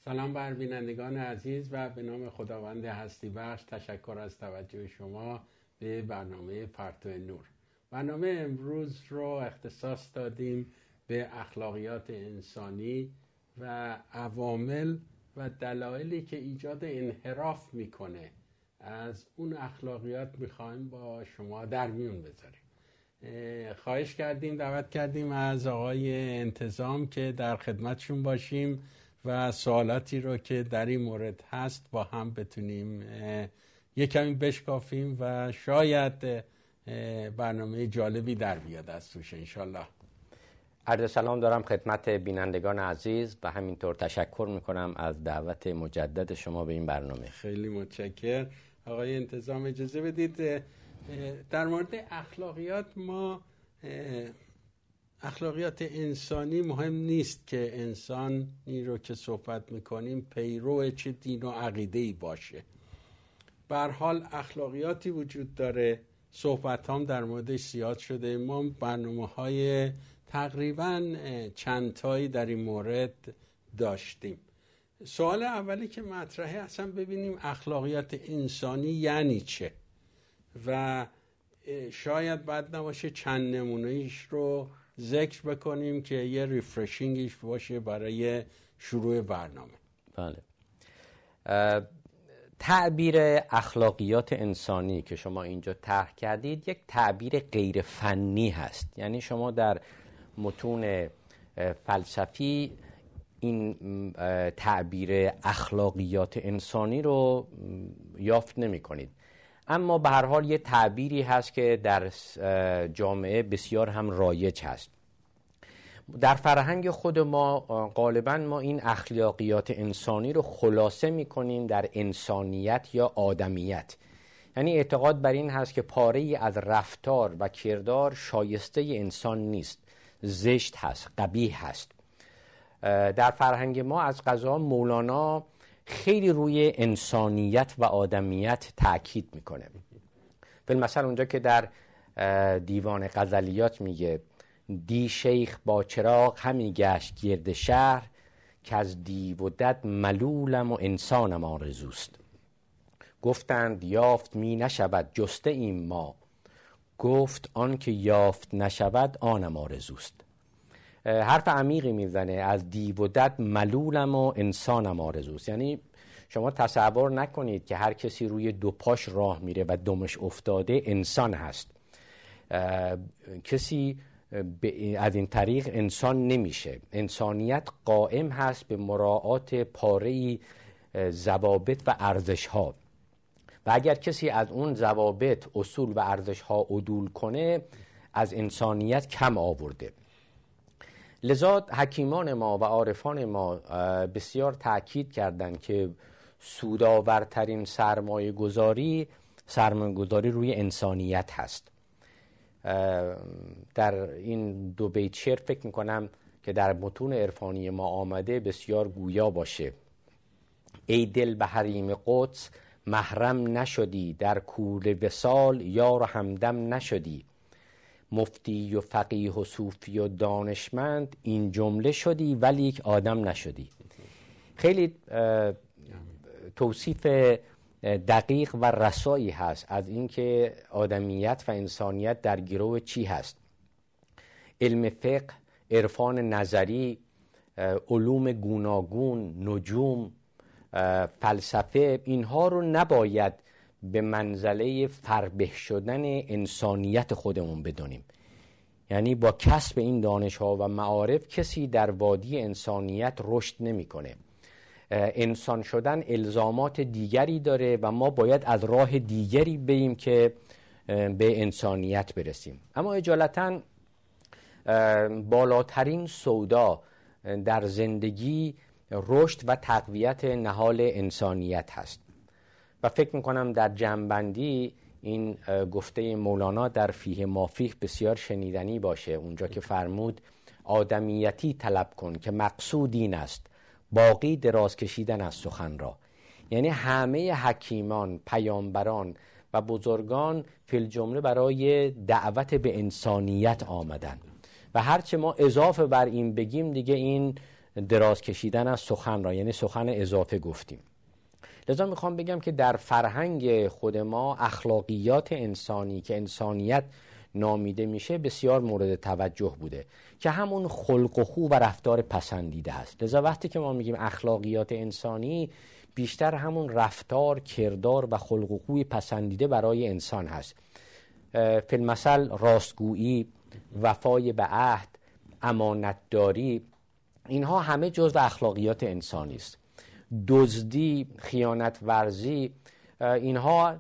سلام بر بینندگان عزیز و به نام خداوند هستی بخش تشکر از توجه شما به برنامه پرتو نور. برنامه امروز رو اختصاص دادیم به اخلاقیات انسانی و عوامل و دلایلی که ایجاد انحراف میکنه از اون اخلاقیات میخوایم با شما در میون بذاریم. خواهش کردیم، دعوت کردیم از آقای انتظام که در خدمتشون باشیم و سوالاتی رو که در این مورد هست با هم بتونیم یک کمی بشکافیم و شاید برنامه جالبی در بیاد از توش انشالله. عرض سلام دارم خدمت بینندگان عزیز و همینطور تشکر میکنم از دعوت مجدد شما به این برنامه. خیلی متشکرم. آقای انتظام اجازه بدید در مورد اخلاقیات، ما اخلاقیات انسانی مهم نیست که انسانی رو که صحبت میکنیم پیرو چه دین و عقیده‌ای باشه. به هر حال اخلاقیاتی وجود داره، صحبت هم در موردش زیاد شده. ما برنامه‌های تقریباً چند تایی در این مورد داشتیم. سوال اولی که مطرحه اصلا ببینیم اخلاقیات انسانی یعنی چه و شاید بد نباشه چند نمونه‌ایش رو ذکر بکنیم که یه ریفرشینگش باشه برای شروع برنامه. بله. تعبیر اخلاقیات انسانی که شما اینجا طرح کردید یک تعبیر غیر فنی هست. یعنی شما در متون فلسفی این تعبیر اخلاقیات انسانی رو یافت نمی کنید. اما به هر حال یه تعبیری هست که در جامعه بسیار هم رایج هست. در فرهنگ خود ما غالباً ما این اخلاقیات انسانی رو خلاصه می‌کنیم در انسانیت یا آدمیت. یعنی اعتقاد بر این هست که پاره‌ای از رفتار و کردار شایسته انسان نیست، زشت هست، قبیح هست. در فرهنگ ما از قضا مولانا خیلی روی انسانیت و آدمیت تأکید میکنه. مثلا اونجا که در دیوان غزلیات میگه دی شیخ با چراغ همی گشت گرد شهر که از دیو و دد ملولم و انسانم آرزوست. گفتند یافت می نشود جسته ایم ما، گفت آن که یافت نشود آنم آرزوست. حرف عمیقی میزنه، از دیو و دد ملولم و انسانم آرزوست. یعنی شما تصور نکنید که هر کسی روی دو پاش راه میره و دمش افتاده انسان هست. کسی از این طریق انسان نمیشه. انسانیت قائم هست به مراعات پاره‌ای ضوابط و ارزش‌ها و اگر کسی از اون ضوابط، اصول و ارزش‌ها عدول کنه از انسانیت کم آورده. لذا حکیمان ما و عارفان ما بسیار تأکید کردند که سودآورترین سرمایه گذاری روی انسانیت هست. در این دو بیت شعر فکر میکنم که در متون عرفانی ما آمده بسیار گویا باشه. ای دل به حریم قدس محرم نشدی، در کوره وصال یار همدم نشدی. مفتی و فقیه و صوفی و دانشمند این جمله شدی ولیک آدم نشدی. خیلی توصیف دقیق و رسایی هست از اینکه آدمیت و انسانیت در گرو چی هست. علم فقه، عرفان نظری، علوم گوناگون، نجوم، فلسفه، اینها رو نباید به منزله فربه شدن انسانیت خودمون بدونیم. یعنی با کسب این دانش‌ها و معارف کسی در وادی انسانیت رشد نمی‌کنه. انسان شدن الزامات دیگری داره و ما باید از راه دیگری بریم که به انسانیت برسیم. اما اجالتاً بالاترین سودا در زندگی رشد و تقویت نهال انسانیت هست و فکر میکنم در جمع‌بندی این گفته مولانا در فیه مافیه بسیار شنیدنی باشه، اونجا که فرمود آدمیتی طلب کن که مقصود این است، باقی دراز کشیدن از سخن را. یعنی همه حکیمان، پیامبران و بزرگان فی الجمله برای دعوت به انسانیت آمدن و هرچه ما اضافه بر این بگیم دیگه این دراز کشیدن از سخن را، یعنی سخن اضافه گفتیم. لذا میخوام بگم که در فرهنگ خود ما اخلاقیات انسانی که انسانیت نامیده میشه بسیار مورد توجه بوده که همون خلق و خو و رفتار پسندیده است. لذا وقتی که ما میگیم اخلاقیات انسانی، بیشتر همون رفتار، کردار و خلق و خوی پسندیده برای انسان هست. فی المثل راستگویی، وفای به عهد، امانتداری، اینها همه جزء اخلاقیات انسانی است. دزدی، خیانت ورزی، اینها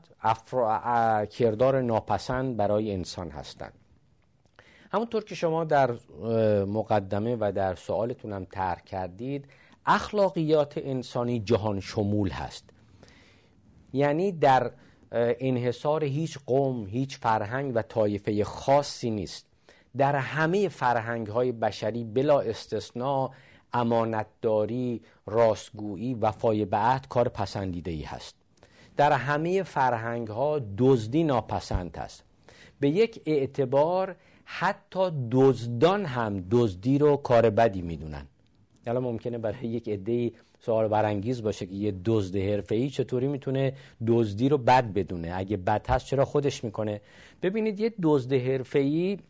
کردار ناپسند برای انسان هستند. همونطور که شما در مقدمه و در سوالتون هم طرح کردید، اخلاقیات انسانی جهان شمول هست. یعنی در انحصار هیچ قوم، هیچ فرهنگ و طایفه خاصی نیست. در همه فرهنگ‌های بشری بلا استثناء امانتداری، راستگویی، وفای به عهد کار پسندیده‌ای هست. در همه فرهنگ‌ها دزدی ناپسند است. به یک اعتبار حتی دزدان هم دزدی رو کار بدی میدونن. حالا ممکنه برای یک عده‌ای سوال برانگیز باشه که یه دزد حرفه‌ای چطوری میتونه دزدی رو بد بدونه؟ اگه بد هست چرا خودش میکنه؟ ببینید، یه دزد حرفه‌ای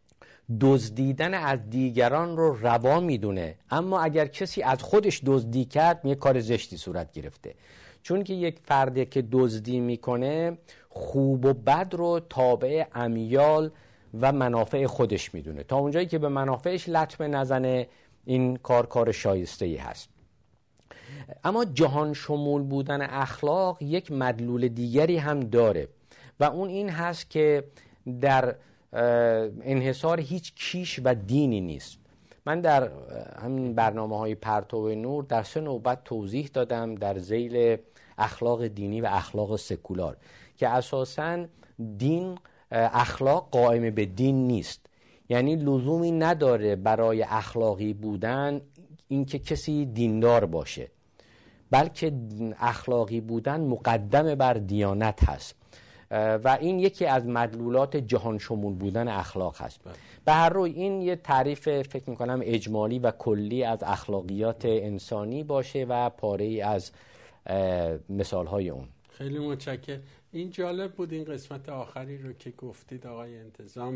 دزدیدن از دیگران رو روا میدونه، اما اگر کسی از خودش دزدی کرد یه کار زشتی صورت گرفته. چون که یک فردی که دزدی میکنه خوب و بد رو تابع امیال و منافع خودش میدونه. تا اونجایی که به منافعش لطمه نزنه این کار شایسته‌ای هست. اما جهان شمول بودن اخلاق یک مدلول دیگری هم داره و اون این هست که در انحصار هیچ کیش و دینی نیست. من در همین برنامه‌های پرتو نور در 3 نوبت توضیح دادم در ذیل اخلاق دینی و اخلاق سکولار که اساساً دین، اخلاق قائم به دین نیست. یعنی لزومی نداره برای اخلاقی بودن اینکه کسی دیندار باشه، بلکه اخلاقی بودن مقدم بر دیانت هست و این یکی از مدلولات جهان شمول بودن اخلاق هست. به هر روی این یه تعریف فکر میکنم اجمالی و کلی از اخلاقیات انسانی باشه و پاره‌ای از مثالهای اون. خیلی متشکرم. این جالب بود این قسمت آخری رو که گفتید آقای انتظام،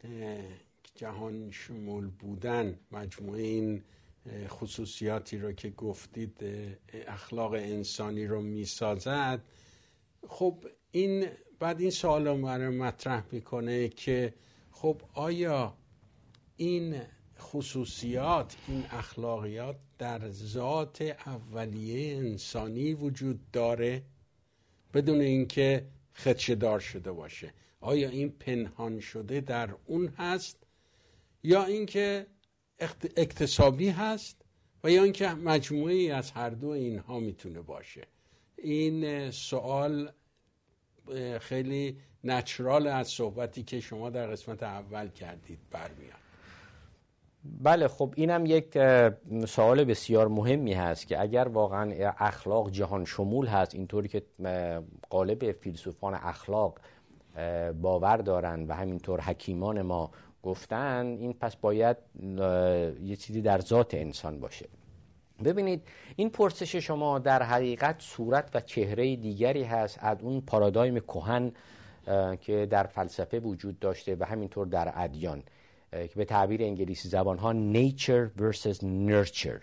جهان شمول بودن، مجموعه این خصوصیاتی رو که گفتید اخلاق انسانی رو میسازد. خب این بعد این سوال رو مطرح میکنه که خب آیا این خصوصیات، این اخلاقیات در ذات اولیه انسانی وجود داره بدون اینکه خدشه‌دار شده باشه؟ آیا این پنهان شده در اون هست یا اینکه اکتسابی هست و یا اینکه مجموعی از هر دو اینها میتونه باشه؟ این سوال خیلی نچرال از صحبتی که شما در قسمت اول کردید برمیاد. بله، خب اینم یک سوال بسیار مهمی هست که اگر واقعا اخلاق جهان شمول هست اینطوری که غالب فیلسوفان اخلاق باور دارن و همینطور حکیمان ما گفتن، این پس باید یه چیزی در ذات انسان باشه. ببینید، این پرسش شما در حقیقت صورت و چهره دیگری هست از اون پارادایم کهن که در فلسفه وجود داشته و همینطور در ادیان که به تعبیر انگلیسی زبان ها nature versus nurture،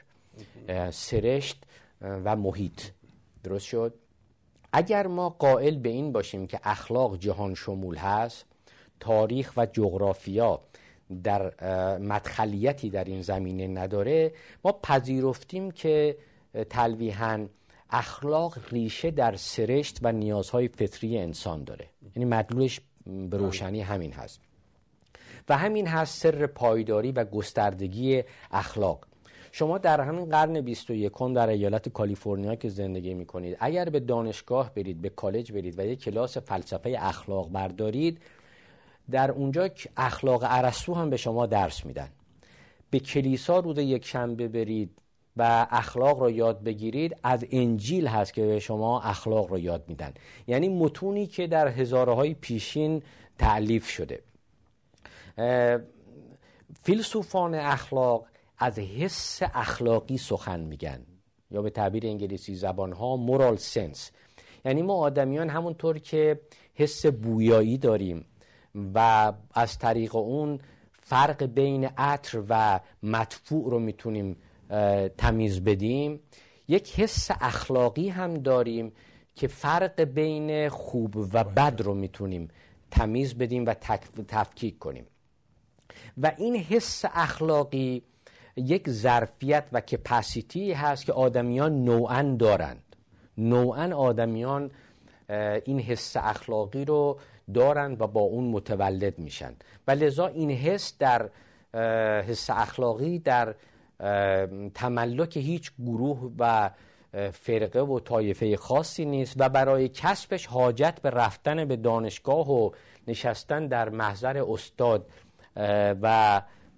سرشت و محیط. درست شد؟ اگر ما قائل به این باشیم که اخلاق جهان شمول هست، تاریخ و جغرافیا در مدخلیتی در این زمینه نداره، ما پذیرفتیم که تلویحاً اخلاق ریشه در سرشت و نیازهای فطری انسان داره. یعنی مدلولش به روشنی همین هست و همین هست سر پایداری و گستردگی اخلاق. شما در همین قرن 21 در ایالت کالیفرنیا که زندگی میکنید، اگر به دانشگاه برید، به کالج برید و یک کلاس فلسفه اخلاق بردارید، در اونجا اخلاق ارسطو هم به شما درس میدن. به کلیسا روز یک شنبه برید و اخلاق رو یاد بگیرید، از انجیل هست که به شما اخلاق رو یاد میدن. یعنی متونی که در هزارهای پیشین تألیف شده. فیلسوفان اخلاق از حس اخلاقی سخن میگن، یا به تعبیر انگلیسی زبانها مورال سنس. یعنی ما آدمیان همونطور که حس بویایی داریم و از طریق اون فرق بین عطر و مدفوع رو میتونیم تمیز بدیم، یک حس اخلاقی هم داریم که فرق بین خوب و بد رو میتونیم تمیز بدیم و تفکیک کنیم. و این حس اخلاقی یک ظرفیت و کپاسیتی هست که آدمیان نوعاً دارند. نوعاً آدمیان این حس اخلاقی رو دارند و با اون متولد میشن و لذا این حس اخلاقی در تملک هیچ گروه و فرقه و طایفه خاصی نیست و برای کسبش حاجت به رفتن به دانشگاه و نشستن در محضر استاد و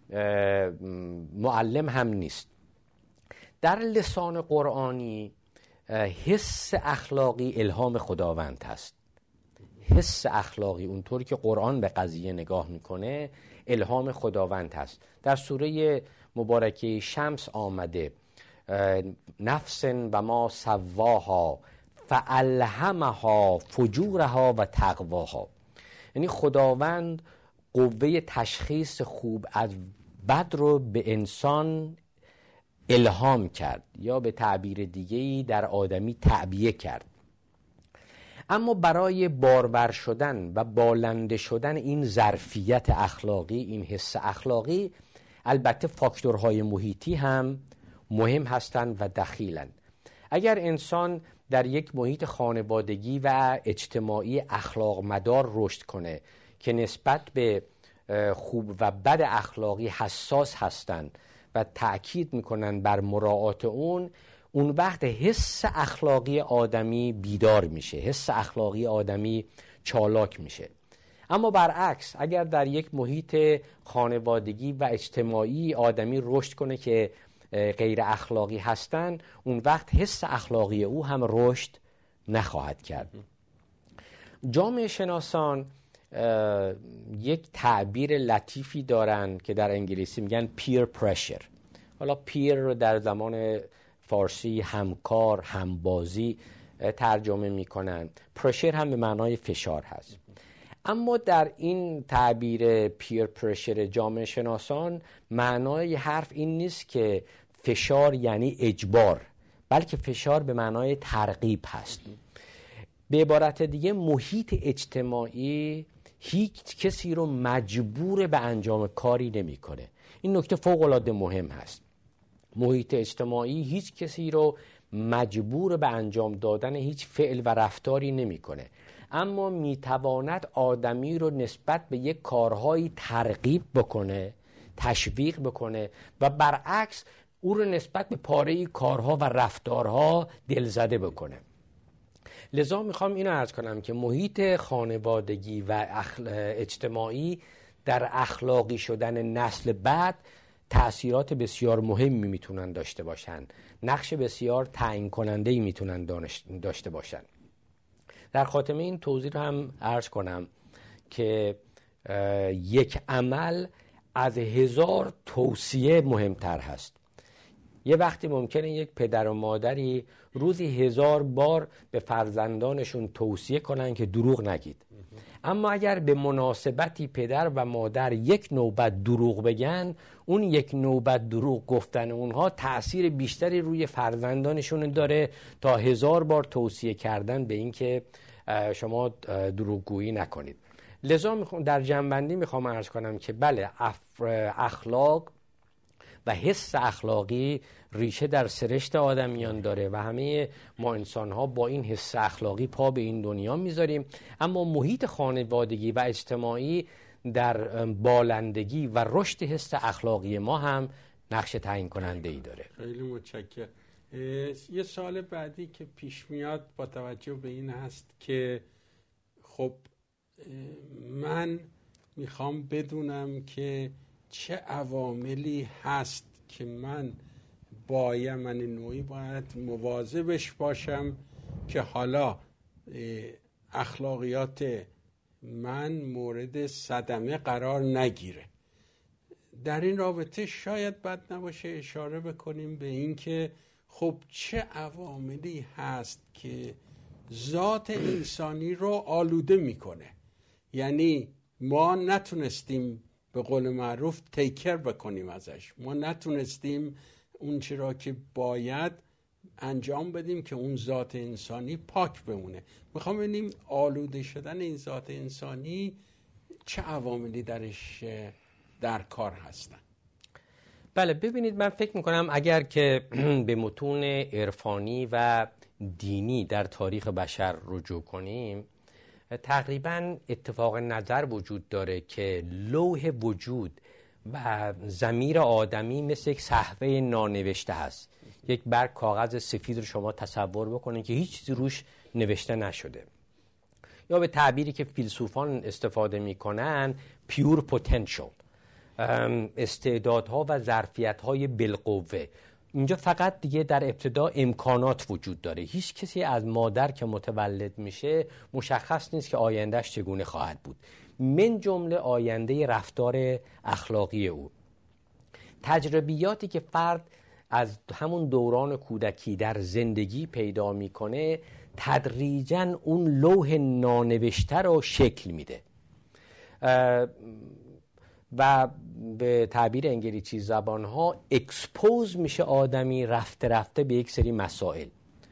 معلم هم نیست. در لسان قرآنی حس اخلاقی الهام خداوند هست. حس اخلاقی اونطوری که قرآن به قضیه نگاه میکنه الهام خداوند هست. در سوره مبارکه شمس آمده نفس و ما سواها فالهمها فجورها و تقواها. یعنی خداوند قوه تشخیص خوب از بد رو به انسان الهام کرد، یا به تعبیر دیگه‌ای در آدمی تعبیه کرد. اما برای بارور شدن و بالنده شدن این ظرفیت اخلاقی، این حس اخلاقی، البته فاکتورهای محیطی هم مهم هستند و دخیلند. اگر انسان در یک محیط خانوادگی و اجتماعی اخلاق مدار رشد کنه که نسبت به خوب و بد اخلاقی حساس هستند و تأکید میکنن بر مراعات اون وقت حس اخلاقی آدمی بیدار میشه، حس اخلاقی آدمی چالاک میشه. اما برعکس اگر در یک محیط خانوادگی و اجتماعی آدمی رشد کنه که غیر اخلاقی هستن، اون وقت حس اخلاقی او هم رشد نخواهد کرد. جامعه شناسان یک تعبیر لطیفی دارن که در انگلیسی میگن peer pressure. حالا peer رو در زمان فارسی همکار، همبازی ترجمه میکنن. pressure هم به معنای فشار هست. اما در این تعبیر peer pressure جامعه شناسان معنای حرف این نیست که فشار یعنی اجبار، بلکه فشار به معنای ترغیب هست. به عبارت دیگه محیط اجتماعی هیچ کسی رو مجبور به انجام کاری نمیکنه. این نکته فوق العاده مهم هست. محیط اجتماعی هیچ کسی رو مجبور به انجام دادن هیچ فعل و رفتاری نمیکنه، اما میتواند آدمی رو نسبت به یک کارهایی ترغیب بکنه، تشویق بکنه و برعکس او رو نسبت به پاره کارها و رفتارها دلزده بکنه. لذا میخوام اینو عرض کنم که محیط خانوادگی و اجتماعی در اخلاقی شدن نسل بعد تأثیرات بسیار مهمی میتونن داشته باشن، نقش بسیار تعیین کننده‌ای میتونن داشته باشن. در خاتمه این توضیح رو هم عرض کنم که یک عمل از 1000 توصیه مهمتر هست. یه وقتی ممکنه یک پدر و مادری روزی 1000 بار به فرزندانشون توصیه کنن که دروغ نگید، اما اگر به مناسبتی پدر و مادر یک نوبت دروغ بگن، اون یک نوبت دروغ گفتن اونها تأثیر بیشتری روی فرزندانشون داره تا 1000 بار توصیه کردن به این که شما دروغگویی نکنید. لذا در جنبندی میخوام عرض کنم که بله، اخلاق و حس اخلاقی ریشه در سرشت آدمیان داره و همه ما انسان ها با این حس اخلاقی پا به این دنیا میذاریم، اما محیط خانوادگی و اجتماعی در بالندگی و رشد حس اخلاقی ما هم نقش تعیین کننده ای داره. خیلی متشکرم. یه سوال بعدی که پیش میاد با توجه به این هست که خب من میخوام بدونم که چه عواملی هست که من نوعی باید مواظبش باشم که حالا اخلاقیات من مورد صدمه قرار نگیره. در این رابطه شاید بد نباشه اشاره بکنیم به این که خب چه عواملی هست که ذات انسانی رو آلوده میکنه. یعنی ما نتونستیم به قول معروف تیکر بکنیم ازش، ما نتونستیم اون چرا که باید انجام بدیم که اون ذات انسانی پاک بمونه. میخوام ببینیم آلوده شدن این ذات انسانی چه عواملی درش در کار هستن. بله ببینید، من فکر میکنم اگر که به متون عرفانی و دینی در تاریخ بشر رجوع کنیم، تقریبا اتفاق نظر وجود داره که لوح وجود و ضمیر آدمی مثل یک صحفه نانوشته هست. یک برگ کاغذ سفید رو شما تصور بکنید که هیچ چیزی روش نوشته نشده، یا به تعبیری که فیلسوفان استفاده میکنن پیور پتانسیل، استعدادها و ظرفیت‌های بالقوه. اینجا فقط دیگه در ابتدا امکانات وجود داره. هیچ کسی از مادر که متولد میشه مشخص نیست که آیندهش چگونه خواهد بود، من جمله آینده رفتار اخلاقی او. تجربیاتی که فرد از همون دوران کودکی در زندگی پیدا میکنه تدریجاً اون لوح نانوشته رو شکل میده و به تعبیر انگلیسی زبانها اکسپوز میشه آدمی رفته رفته به یک سری مسائل.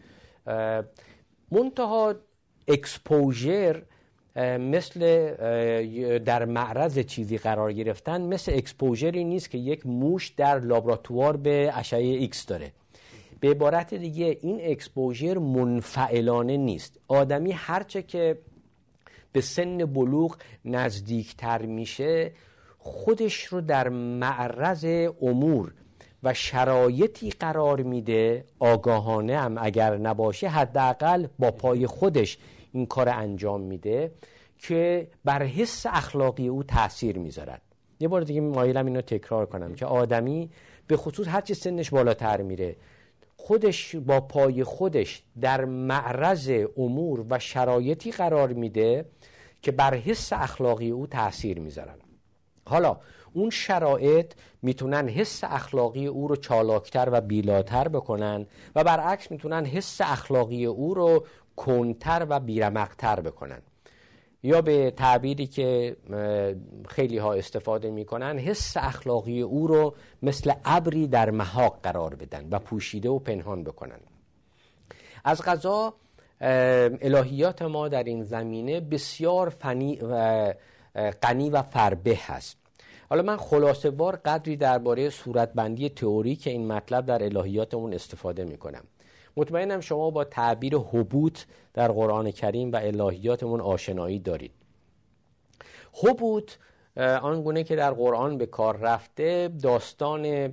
منتها اکسپوژر مثل در معرض چیزی قرار گرفتن مثل اکسپوژری نیست که یک موش در لابراتوار به اشعه ایکس داره. به عبارت دیگه این اکسپوژر منفعلانه نیست. آدمی هرچه که به سن بلوغ نزدیکتر میشه خودش رو در معرض امور و شرایطی قرار میده، آگاهانه هم اگر نباشه حداقل با پای خودش این کار انجام میده که بر حس اخلاقی او تأثیر میذارد. یه بار دیگه مایلم اینو تکرار کنم که آدمی به خصوص هرچی سنش بالاتر میره خودش با پای خودش در معرض امور و شرایطی قرار میده که بر حس اخلاقی او تأثیر میذارن. حالا اون شرایط میتونن حس اخلاقی او رو چالاکتر و بیلاتر بکنن و برعکس میتونن حس اخلاقی او رو کنتر و بیرمقتر بکنن، یا به تعبیری که خیلی ها استفاده میکنن حس اخلاقی او رو مثل ابری در محاق قرار بدن و پوشیده و پنهان بکنن. از قضا الهیات ما در این زمینه بسیار غنی و فربه هست. حالا من خلاصه وار قدری درباره صورتبندی تئوریک این مطلب در الهیاتمون استفاده میکنم. مطمئنم شما با تعبیر هبوط در قرآن کریم و الهیاتمون آشنایی دارید. هبوط آنگونه که در قرآن به کار رفته داستان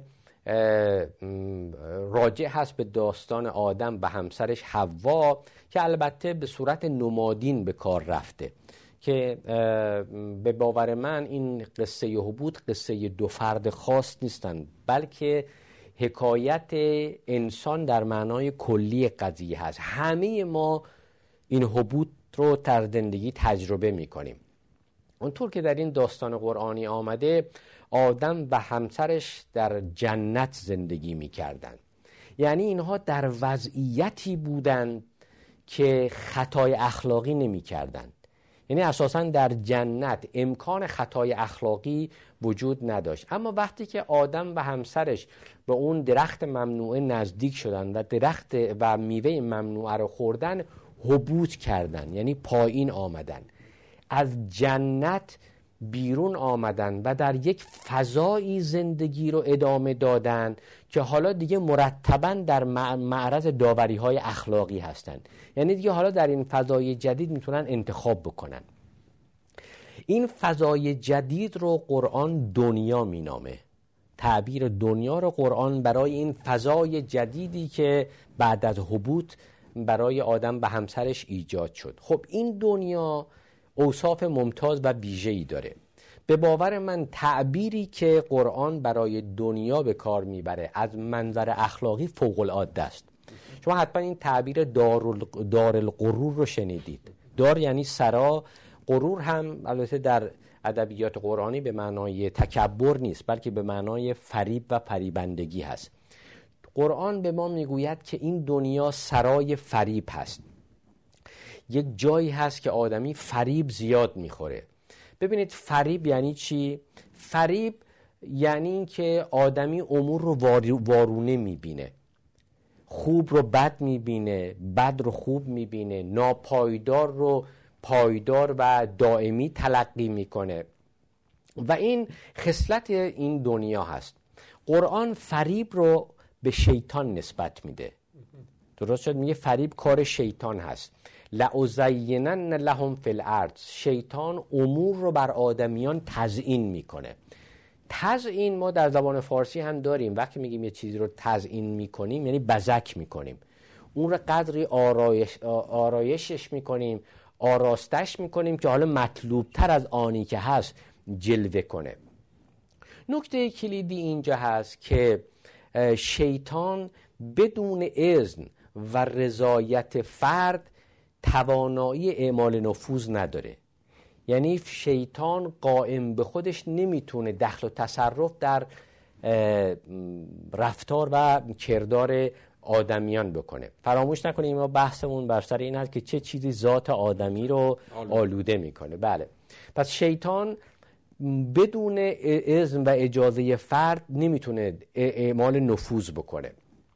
راجع هست به داستان آدم و همسرش حوا که البته به صورت نمادین به کار رفته که به باور من این قصه هبوط قصه دو فرد خاص نیستن، بلکه حکایت انسان در معنای کلی قضیه هست. همه ما این هبوط رو در زندگی تجربه میکنیم. اونطور که در این داستان قرآنی آمده آدم و همسرش در جنت زندگی میکردن، یعنی اینها در وضعیتی بودند که خطای اخلاقی نمیکردند. یعنی اساساً در جنت امکان خطای اخلاقی وجود نداشت. اما وقتی که آدم و همسرش به اون درخت ممنوعه نزدیک شدن و درخت و میوه ممنوعه رو خوردن هبوط کردن، یعنی پایین آمدن، از جنت بیرون آمدن و در یک فضایی زندگی رو ادامه دادن که حالا دیگه مرتباً در معرض داوری‌های اخلاقی هستند. یعنی دیگه حالا در این فضای جدید میتونن انتخاب بکنن. این فضای جدید رو قرآن دنیا مینامه. تعبیر دنیا رو قرآن برای این فضای جدیدی که بعد از هبوط برای آدم و همسرش ایجاد شد. خب این دنیا اوصاف ممتاز و ویژه‌ای داره. به باور من تعبیری که قرآن برای دنیا به کار میبره از منظر اخلاقی فوق العاده است. شما حتما این تعبیر دار الغرور رو شنیدید. دار یعنی سرا، غرور هم البته در ادبیات قرآنی به معنای تکبر نیست، بلکه به معنای فریب و فریبندگی هست. قرآن به ما میگوید که این دنیا سرای فریب هست، یک جایی هست که آدمی فریب زیاد میخوره. ببینید فریب یعنی چی؟ فریب یعنی این که آدمی امور رو وارونه میبینه، خوب رو بد میبینه، بد رو خوب میبینه، ناپایدار رو پایدار و دائمی تلقی میکنه و این خصلت این دنیا هست. قرآن فریب رو به شیطان نسبت میده. درست شد؟ میگه فریب کار شیطان هست. لأزینن لهم فی الارض. شیطان امور رو بر آدمیان تزیین میکنه. تزیین ما در زبان فارسی هم داریم. وقتی میگیم یه چیزی رو تزیین میکنیم یعنی بزک میکنیم، اون رو قدری آرایشش میکنیم، آراستش میکنیم که حالا مطلوب تر از آنی که هست جلوه کنه. نکته کلیدی اینجا هست که شیطان بدون اذن و رضایت فرد توانایی اعمال نفوذ نداره. یعنی شیطان قائم به خودش نمیتونه دخل و تصرف در رفتار و کردار آدمیان بکنه. فراموش نکنیم ما بحثمون بر سر این هست که چه چیزی ذات آدمی رو آلوده میکنه. بله، پس شیطان بدون اذن و اجازه فرد نمیتونه اعمال نفوذ بکنه.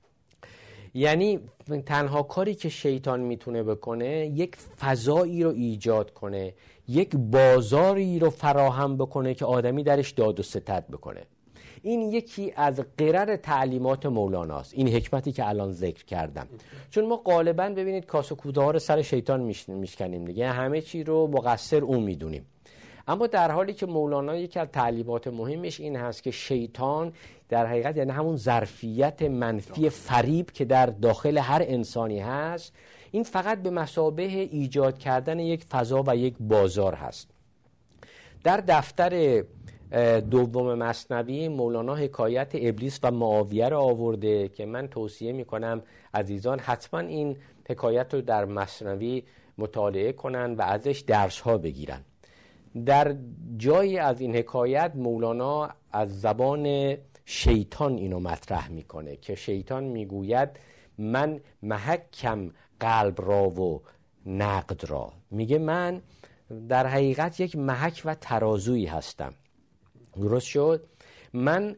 یعنی تنها کاری که شیطان میتونه بکنه یک فضایی رو ایجاد کنه، یک بازاری رو فراهم بکنه که آدمی درش داد و ستد بکنه. این یکی از قرر تعلیمات مولاناست، این حکمتی که الان ذکر کردم. چون ما غالباً ببینید کاسه و کوزه ها رو سر شیطان میشکنیم دیگه، همه چی رو مقصر اون میدونیم. اما در حالی که مولانا یکی از تعلیمات مهمش این هست که شیطان در حقیقت یعنی همون ظرفیت منفی فریب که در داخل هر انسانی هست، این فقط به مثابه ایجاد کردن یک فضا و یک بازار هست. در دفتر دوم مثنوی مولانا حکایت ابلیس و معاویه رو آورده که من توصیه میکنم عزیزان حتما این حکایت رو در مثنوی مطالعه کنن و ازش درس ها بگیرن. در جایی از این حکایت مولانا از زبان شیطان اینو مطرح میکنه که شیطان میگوید من محکم قلب را و نقد را. میگه من در حقیقت یک محک و ترازویی هستم. درست شد؟ من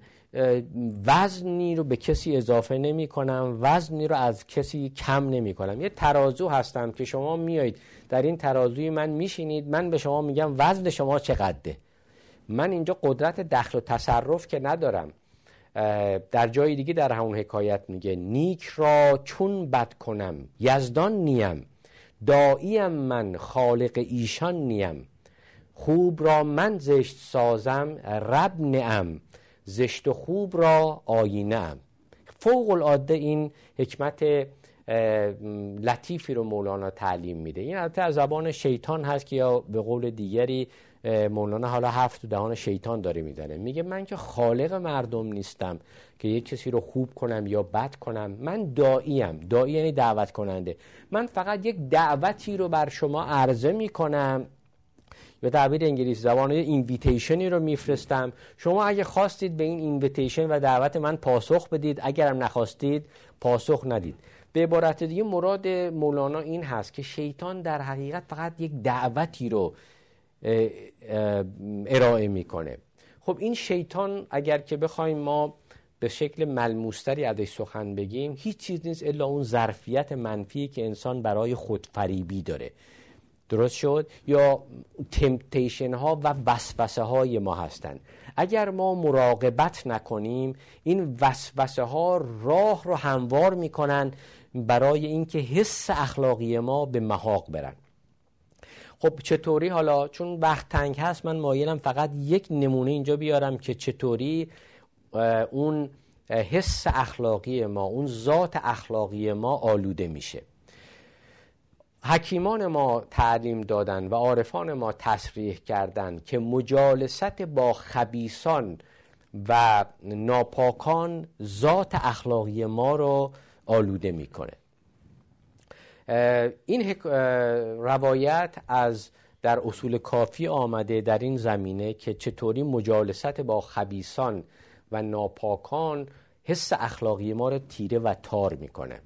وزنی رو به کسی اضافه نمی کنم، وزنی رو از کسی کم نمی کنم. یه ترازو هستم که شما میایید در این ترازوی من میشینید، من به شما میگم وزن شما چقدره. من اینجا قدرت دخل و تصرف که ندارم. در جای دیگه در همون حکایت میگه نیک را چون بد کنم یزدان نیم، داییم من خالق ایشان نیم، خوب را من زشت سازم رب نعم، زشت و خوب را آینه ام. فوق العاده این حکمت لطیفی رو مولانا تعلیم میده. این البته از زبان شیطان هست که یا به قول دیگری مولانا حالا حرف تو دهان شیطان داره میزنه. میگه من که خالق مردم نیستم که یک کسی رو خوب کنم یا بد کنم، من داعیم. داعی یعنی دعوت کننده. من فقط یک دعوتی رو بر شما عرضه میکنم، به تعبیر انگلیسی زبان اینویتیشنی رو میفرستم. شما اگه خواستید به این اینویتیشن و دعوت من پاسخ بدید، اگرم نخواستید پاسخ ندید. به عبارت دیگه مراد مولانا این هست که شیطان در حقیقت فقط یک دعوتی رو ارائه میکنه. خب این شیطان اگر که بخوایم ما به شکل ملموستری ازش سخن بگیم، هیچ چیز نیست الا اون ظرفیت منفی که انسان برای خودفریبی داره. درست شد؟ یا تمپتیشن ها و وسوسه های ما هستن. اگر ما مراقبت نکنیم این وسوسه ها راه رو هموار میکنن برای اینکه حس اخلاقی ما به محاق برن. خب چطوری؟ حالا چون وقت تنگ هست من مایلم فقط یک نمونه اینجا بیارم که چطوری اون حس اخلاقی ما، اون ذات اخلاقی ما آلوده میشه. حکیمان ما تعلیم دادن و عارفان ما تصریح کردن که مجالست با خبیثان و ناپاکان ذات اخلاقی ما رو آلوده میکنه. این روایت از در اصول کافی آمده در این زمینه که چطوری مجالست با خبیثان و ناپاکان حس اخلاقی ما رو تیره و تار میکنه.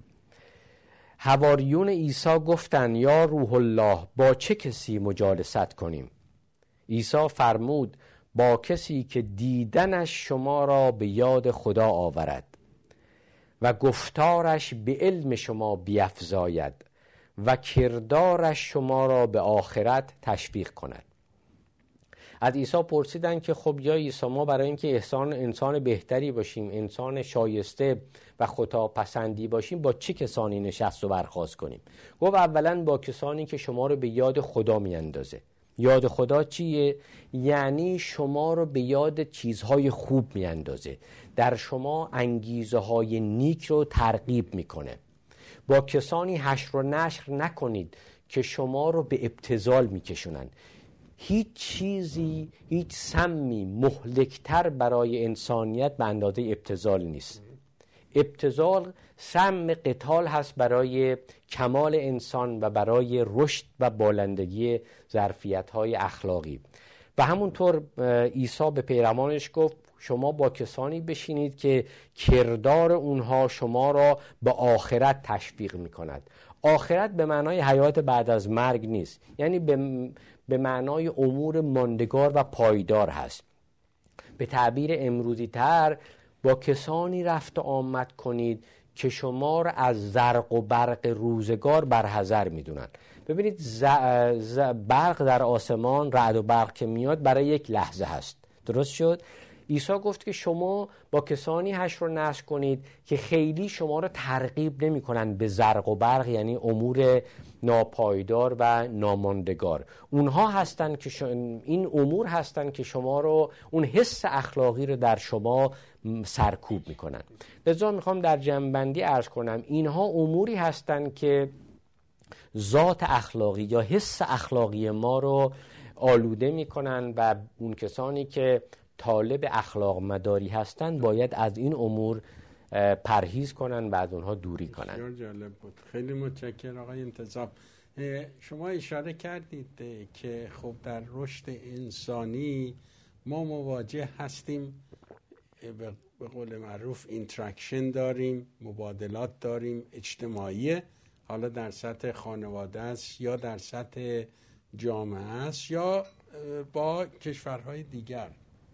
حواریون عیسی گفتن یا روح الله با چه کسی مجالست کنیم؟ عیسی فرمود با کسی که دیدنش شما را به یاد خدا آورد و گفتارش به علم شما بیفزاید و کردارش شما را به آخرت تشویق کند. از عیسی پرسیدن که خب یا عیسی ما برای اینکه انسان بهتری باشیم، انسان شایسته و خداپسندی باشیم با چه کسانی نشست و برخاست کنیم؟ گفت اولا با کسانی که شما رو به یاد خدا میاندازه. یاد خدا چیه؟ یعنی شما رو به یاد چیزهای خوب میاندازه، در شما انگیزه های نیک رو ترغیب میکنه. با کسانی حشر و نشر نکنید که شما رو به ابتذال میکشونن. هیچ چیزی، هیچ سمی مهلکتر برای انسانیت به اندازه ابتذال نیست. ابتذال سم قتال هست برای کمال انسان و برای رشد و بالندگی ظرفیت‌های اخلاقی. و همونطور عیسی به پیروانش گفت شما با کسانی بشینید که کردار اونها شما را به آخرت تشویق می‌کند. آخرت به معنای حیات بعد از مرگ نیست، یعنی به معنای امور ماندگار و پایدار هست. به تعبیر امروزی تر با کسانی رفت و آمد کنید که شما را از زرق و برق روزگار برحذر میدونن. ببینید برق در آسمان، رعد و برق که میاد برای یک لحظه هست، درست شد؟ عیسی گفت که شما با کسانی حشر و نشر کنید که خیلی شما رو ترغیب نمی کنن به زرق و برق، یعنی امور ناپایدار و ناماندگار. اونها هستن که این امور هستن که شما رو، اون حس اخلاقی رو در شما سرکوب میکنن. لذا میخوام در جمع‌بندی عرض کنم اینها اموری هستن که ذات اخلاقی یا حس اخلاقی ما رو آلوده میکنن و اون کسانی که طالب اخلاق مداری هستن باید از این امور پرهیز کنن و از اونها دوری کنن. بسیار جالب بود. خیلی متشکرم آقای انتظام. شما اشاره کردید که خب در رشد انسانی ما مواجه هستیم، به قول معروف اینتراکشن داریم، مبادلات داریم، اجتماعی، حالا در سطح خانواده است یا در سطح جامعه است یا با کشورهای دیگر،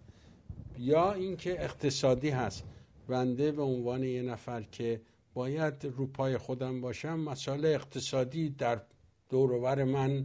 یا اینکه اقتصادی هست. بنده به عنوان یه نفر که باید رو پای خودم باشم، مسائل اقتصادی در دور و بر من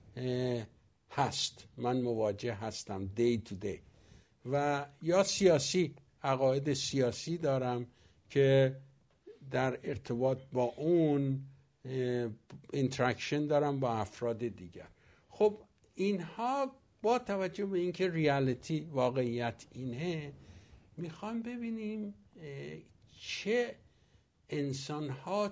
هست، من مواجه هستم دی تو دی. و یا سیاسی، عقاید سیاسی دارم که در ارتباط با اون اینتراکشن دارم با افراد دیگر. خب اینها با توجه به اینکه ریالیتی، واقعیت اینه، میخوام ببینیم چه انسان‌ها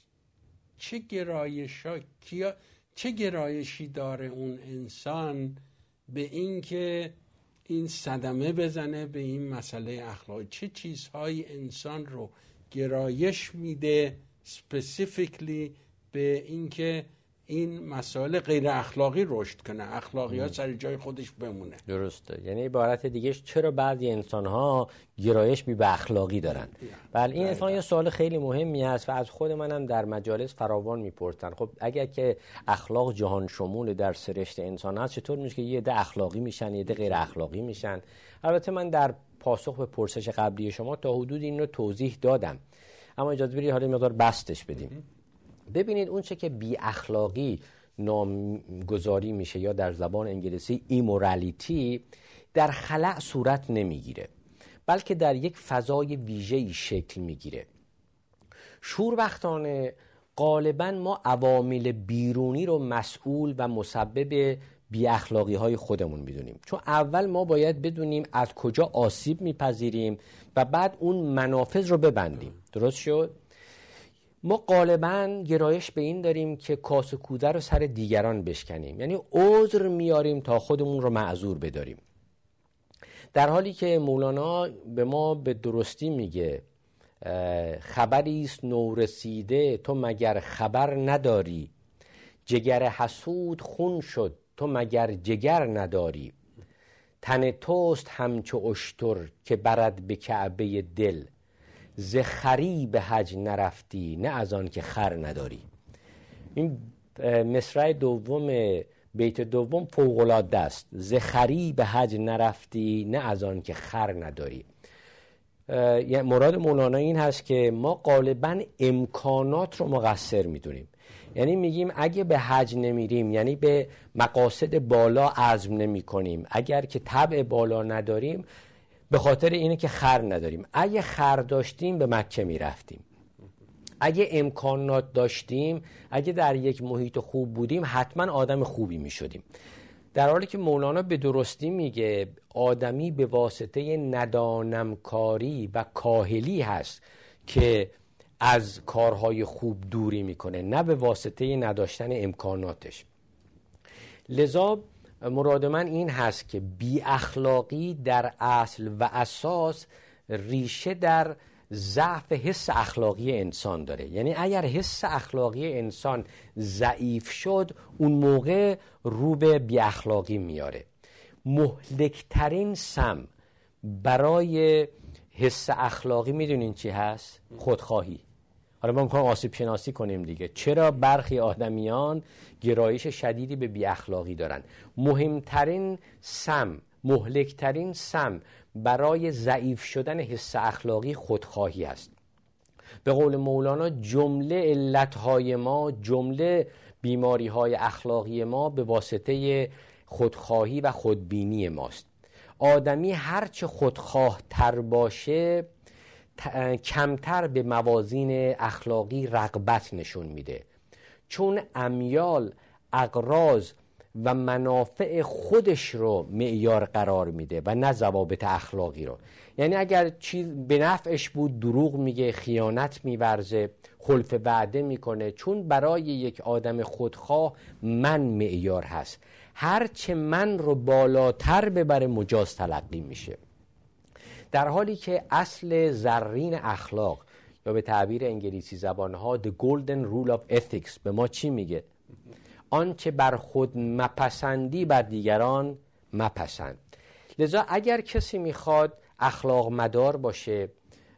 چه گرایشی داره اون انسان به اینکه این صدمه بزنه به این مسئله اخلاقی. چه چیزهایی انسان رو گرایش میده specifically به اینکه این مسائل غیر اخلاقی رشد کنه، اخلاقیات سر جای خودش بمونه. درسته. یعنی عبارت دیگه چرا بعضی انسان‌ها گرایش به اخلاقی دارن؟ بله، این انسان یه سوال خیلی مهمی است و از خود منم در مجالس فراوان میپرسن. خب اگر که اخلاق جهان شمول در سرشت انسان هست، چطور میشه که یه عده اخلاقی میشن، یه عده غیر اخلاقی میشن؟ البته من در پاسخ به پرسش قبلی شما تا حدود این رو توضیح دادم، اما اجازه بدید حالا مقدار بستش بدیم. ببینید اون چه که بی اخلاقی نامگذاری میشه یا در زبان انگلیسی ایمورالیتی، در خلأ صورت نمیگیره، بلکه در یک فضای ویژه‌ای شکل میگیره. شوربختانه غالباً ما عوامل بیرونی رو مسئول و مسبب بی اخلاقی های خودمون میدونیم، چون اول ما باید بدونیم از کجا آسیب میپذیریم و بعد اون منافذ رو ببندیم. درست شد؟ ما غالباً گرایش به این داریم که کاس و کوزه رو سر دیگران بشکنیم، یعنی عذر میاریم تا خودمون رو معذور بداریم، در حالی که مولانا به ما به درستی میگه خبریست نورسیده تو مگر خبر نداری، جگر حسود خون شد تو مگر جگر نداری. تن توست همچو اشتر که برد به کعبه دل. ز خری به حج نرفتی نه از آن که خر نداری. این مصرع دوم بیت دوم فوق‌العاده است. ز خری به حج نرفتی نه از آن که خر نداری. یعنی مراد مولانا این هست که ما غالباً امکانات رو مقصر میدونیم. یعنی میگیم اگه به حج نمیریم، یعنی به مقاصد بالا عزم نمی کنیم، اگر که طبع بالا نداریم، به خاطر اینه که خر نداریم. اگه خر داشتیم به مکه میرفتیم. اگه امکانات داشتیم، اگه در یک محیط خوب بودیم، حتما آدم خوبی میشدیم. در حالی که مولانا به درستی میگه آدمی به واسطه ندانمکاری و کاهلی هست که از کارهای خوب دوری میکنه، نه به واسطه نداشتن امکاناتش. لذا مراد من این هست که بی اخلاقی در اصل و اساس ریشه در ضعف حس اخلاقی انسان داره. یعنی اگر حس اخلاقی انسان ضعیف شد، اون موقع رو به بی اخلاقی میاره. مهلکترین سم برای حس اخلاقی میدونین چی هست؟ خودخواهی. حالا ما میخوایم آسیب شناسی کنیم دیگه. چرا برخی آدمیان گرایش شدیدی به بی اخلاقی دارن؟ مهمترین سم، مهلکترین سم برای ضعیف شدن حس اخلاقی خودخواهی است. به قول مولانا جمله علتهای ما، جمله بیماریهای اخلاقی ما به واسطه خودخواهی و خودبینی ماست. آدمی هرچه خودخواه تر باشه کمتر به موازین اخلاقی رغبت نشون میده، چون امیال، اغراض و منافع خودش رو معیار قرار میده و نه ضوابط اخلاقی رو. یعنی اگر چیز به نفعش بود دروغ میگه، خیانت میورزه، خلف وعده میکنه، چون برای یک آدم خودخواه من معیار هست. هرچه من رو بالاتر ببره مجاز تلقی میشه. در حالی که اصل زرین اخلاق یا به تعبیر انگلیسی زبانها The Golden Rule of Ethics به ما چی میگه؟ آنچه بر خود مپسندی بر دیگران مپسند. لذا اگر کسی میخواد اخلاق مدار باشه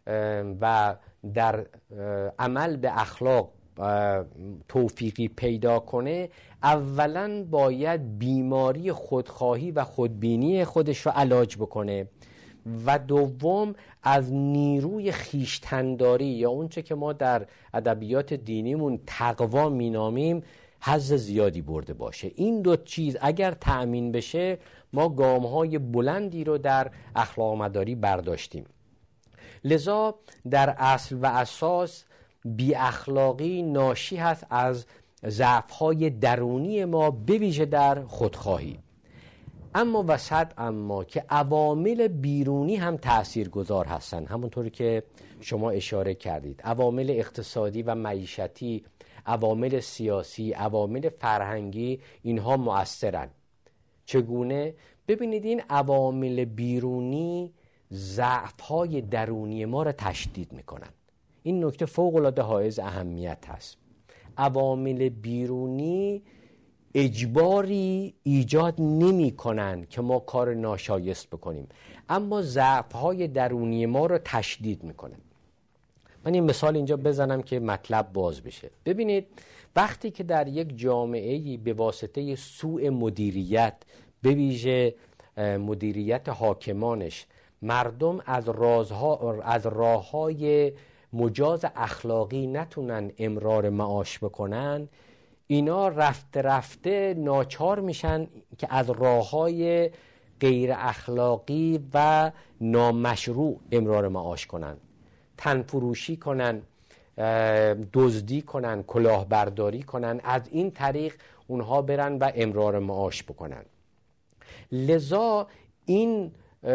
و در عمل به اخلاق توفیقی پیدا کنه، اولا باید بیماری خودخواهی و خودبینی خودش رو علاج بکنه و دوم از نیروی خیشتنداری یا اونچه که ما در ادبیات دینیمون تقوا مینامیم حظ زیادی برده باشه. این دو چیز اگر تأمین بشه ما گام‌های بلندی رو در اخلاق مداری برداشتیم. لذا در اصل و اساس بی اخلاقی ناشی هست از ضعف‌های درونی ما، به ویژه در خودخواهی. اما وسط اما که عوامل بیرونی هم تأثیرگذار هستن، همونطوری که شما اشاره کردید، عوامل اقتصادی و معیشتی، عوامل سیاسی، عوامل فرهنگی، اینها مؤثرن. چگونه؟ ببینید این عوامل بیرونی ضعف‌های درونی ما را تشدید میکنن. این نکته فوق‌العاده حائز اهمیت هست. عوامل بیرونی اجباری ایجاد نمی کنن که ما کار ناشایست بکنیم، اما ضعف‌های درونی ما رو تشدید میکنن. من این مثال اینجا بزنم که مطلب باز بشه. ببینید وقتی که در یک جامعه‌ای به واسطه سوء مدیریت، به ویژه مدیریت حاکمانش، مردم از راه‌های مجاز اخلاقی نتونن امرار معاش بکنن، اینا رفته رفته ناچار میشن که از راه‌های غیر اخلاقی و نامشروع امرار معاش کنن، تنفروشی کنن، دزدی کنن، کلاهبرداری کنن، از این طریق اونها برن و امرار معاش بکنن. لذا این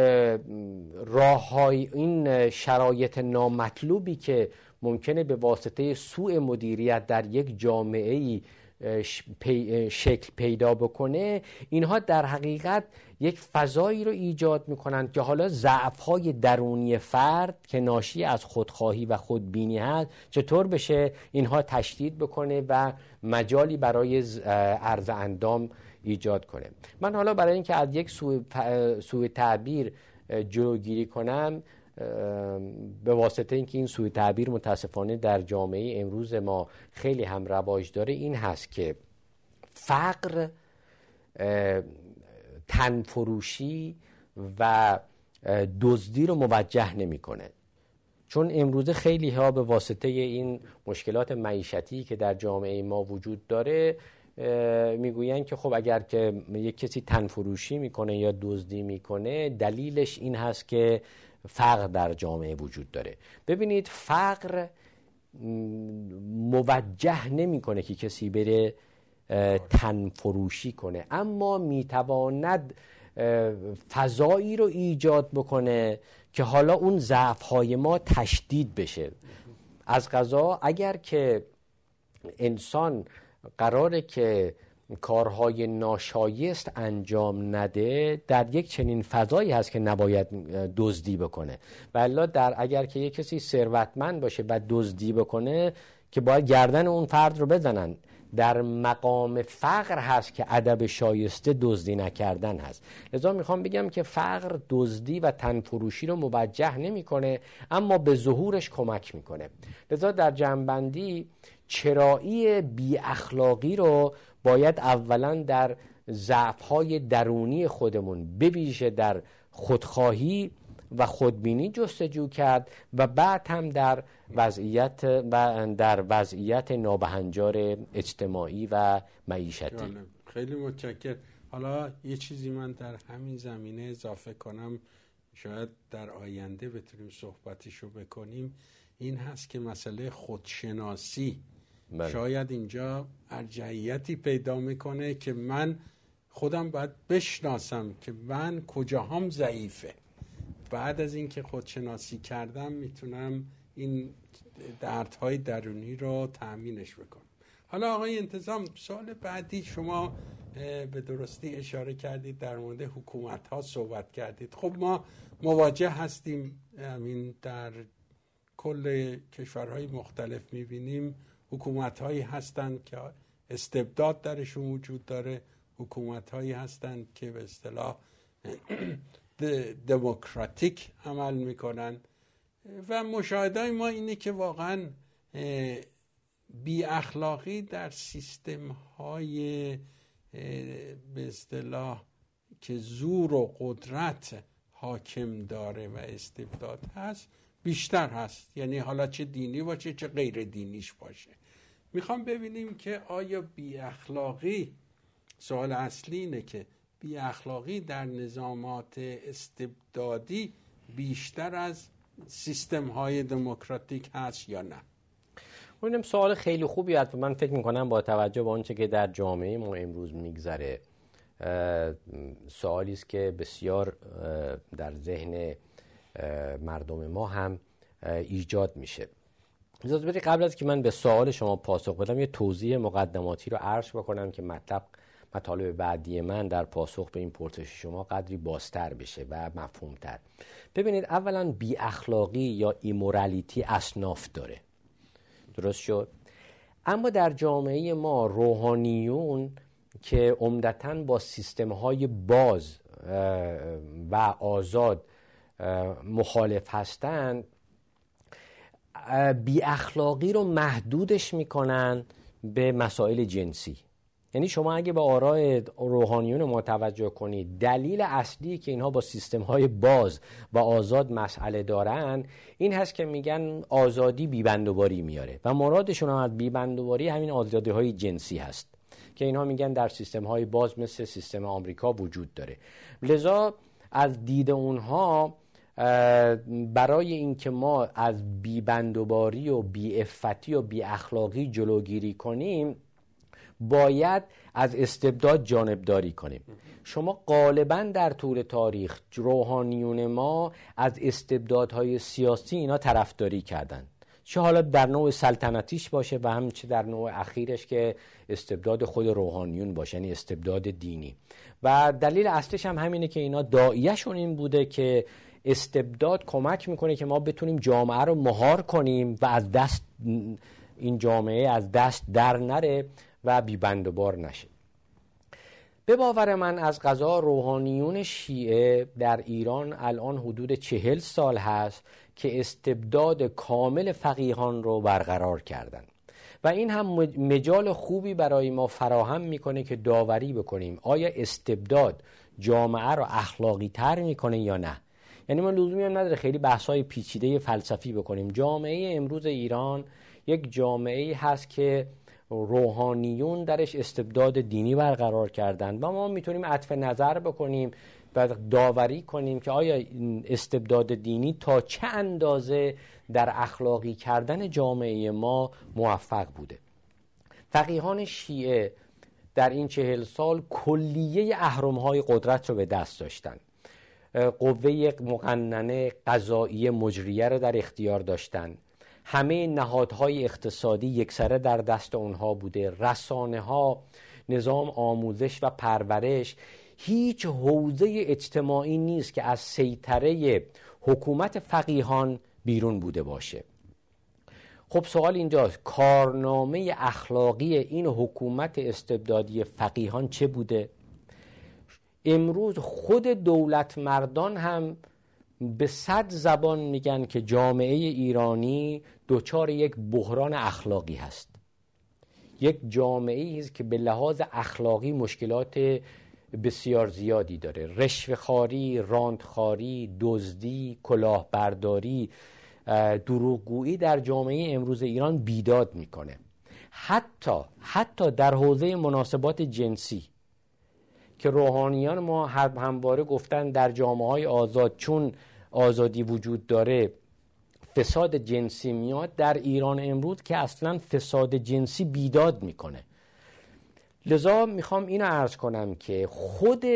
راه‌های، این شرایط نامطلوبی که ممکنه به واسطه سوء مدیریت در یک جامعه‌ای شکل پیدا بکنه، اینها در حقیقت یک فضایی رو ایجاد میکنند که حالا ضعف‌های درونی فرد که ناشی از خودخواهی و خودبینی هست چطور بشه اینها تشدید بکنه و مجالی برای عرض اندام ایجاد کنه. من حالا برای اینکه از یک سوء تعبیر جلوگیری کنم، به واسطه اینکه این سوء تعبیر متاسفانه در جامعه امروز ما خیلی هم رواج داره، این هست که فقر تنفروشی و دزدی رو موجه نمی‌کنه. چون امروزه خیلی ها به واسطه این مشکلات معیشتی که در جامعه ما وجود داره میگوین که خب اگر که یک کسی تنفروشی میکنه یا دزدی میکنه دلیلش این هست که فقر در جامعه وجود داره. ببینید، فقر موجه نمیکنه که کسی بره تنفروشی کنه، اما میتواند فضایی رو ایجاد بکنه که حالا اون ضعف‌های ما تشدید بشه. از قضا اگر که انسان قراره که کارهای ناشایست انجام نده، در یک چنین فضایی هست که نباید دزدی بکنه. والا اگر که یک کسی ثروتمند باشه و دزدی بکنه که باید گردن اون فرد رو بزنن. در مقام فقر هست که ادب شایسته دزدی نکردن هست. لذا میخوام بگم که فقر دزدی و تنفروشی رو موجه نمیکنه، اما به ظهورش کمک میکنه. لذا در جنبندی چرایی بی اخلاقی رو باید اولا در ضعف‌های درونی خودمون بویژه در خودخواهی و خودبینی جستجو کرد و بعد هم در وضعیت نابهنجار اجتماعی و معیشتی. خیلی متشکرم. حالا یه چیزی من در همین زمینه اضافه کنم، شاید در آینده بتونیم صحبتشو بکنیم، این هست که مسئله خودشناسی شاید اینجا ارجحیتی پیدا میکنه که من خودم باید بشناسم که من کجاهام ضعیفه. بعد از اینکه خودشناسی کردم میتونم این دردهای درونی رو تأمینش بکنم. حالا آقای انتظام، سوال بعدی، شما به درستی اشاره کردید در مورد حکومت ها صحبت کردید. خب ما مواجه هستیم، همین در کل کشورهای مختلف میبینیم حکومت هایی هستند که استبداد درشون وجود داره، حکومت هایی هستند که به اصطلاح دموکراتیک عمل میکنن و مشاهده ما اینه که واقعا بی اخلاقی در سیستم های به اصطلاح که زور و قدرت حاکم داره و استبداد هست بیشتر هست. یعنی حالا چه دینی باشه چه غیر دینیش باشه. میخوام ببینیم که آیا بی اخلاقی، سوال اصلی اینه که بی اخلاقی در نظامات استبدادی بیشتر از سیستم های دموکراتیک هست یا نه؟ اینم سوال خیلی خوبی است و من فکر میکنم با توجه به آنچه که در جامعه ما امروز میگذره سوالی است که بسیار در ذهن مردم ما هم ایجاد میشه. اجازه بدید قبل از که من به سوال شما پاسخ بدم یه توضیح مقدماتی رو عرض بکنم که مطالب بعدی من در پاسخ به این پرسش شما قدری بازتر بشه و مفهومتر. ببینید، اولا بی اخلاقی یا ایمورالیتی اصناف داره، درست شد؟ اما در جامعه ما روحانیون که عمدتاً با سیستم‌های باز و آزاد مخالف هستند، بی اخلاقی رو محدودش میکنن به مسائل جنسی. یعنی شما اگه به آراء روحانیون ما توجه کنید، دلیل اصلی که اینها با سیستم‌های باز و آزاد مسئله دارن این هست که میگن آزادی بی‌بندوباری میاره و مرادشون هم از بی‌بندوباری همین آزادی‌های جنسی هست که اینها میگن در سیستم‌های باز مثل سیستم آمریکا وجود داره. لذا از دید اونها برای اینکه ما از بی‌بندوباری و بی‌عفتی و بی‌اخلاقی جلوگیری کنیم باید از استبداد جانبداری کنیم. شما غالباً در طول تاریخ روحانیون ما از استبدادهای سیاسی اینا طرفداری کردن. چه حالا در نوع سلطنتیش باشه و هم چه در نوع اخیرش که استبداد خود روحانیون باشه، یعنی استبداد دینی. و دلیل اصلیش هم همینه که اینا داعیه‌شون این بوده که استبداد کمک میکنه که ما بتونیم جامعه رو مهار کنیم و از دست این جامعه از دست در نره و بی‌بند و بار نشه. به باور من از قضا روحانیون شیعه در ایران الان حدود 40 سال هست که استبداد کامل فقیهان رو برقرار کردن و این هم مجال خوبی برای ما فراهم میکنه که داوری بکنیم آیا استبداد جامعه رو اخلاقی تر میکنه یا نه. یعنی ما لزومی هم نداره خیلی بحث‌های پیچیده فلسفی بکنیم. جامعه امروز ایران یک جامعه هست که روحانیون درش استبداد دینی برقرار کردن و ما میتونیم عطف نظر بکنیم و داوری کنیم که آیا استبداد دینی تا چه اندازه در اخلاقی کردن جامعه ما موفق بوده. فقیهان شیعه در این 40 سال کلیه اهرم‌های قدرت رو به دست داشتن. قوه مقننه قضایی مجریه رو در اختیار داشتن. همه نهادهای اقتصادی یکسره در دست اونها بوده. رسانه ها، نظام آموزش و پرورش، هیچ حوزه اجتماعی نیست که از سیطره حکومت فقیهان بیرون بوده باشه. خب سوال اینجاست کارنامه اخلاقی این حکومت استبدادی فقیهان چه بوده؟ امروز خود دولت مردان هم به 100 زبان میگن که جامعه ایرانی دچار یک بحران اخلاقی هست. یک جامعه است که به لحاظ اخلاقی مشکلات بسیار زیادی داره. رشوه‌خواری، راندخواری، دزدی، کلاهبرداری، دروغگویی در جامعه امروز ایران بیداد میکنه. حتی در حوزه مناسبات جنسی که روحانیان ما همواره گفتن در جامعه‌های آزاد چون آزادی وجود داره فساد جنسی میاد، در ایران امروز که اصلا فساد جنسی بیداد میکنه. لذا میخوام اینو عرض کنم که خود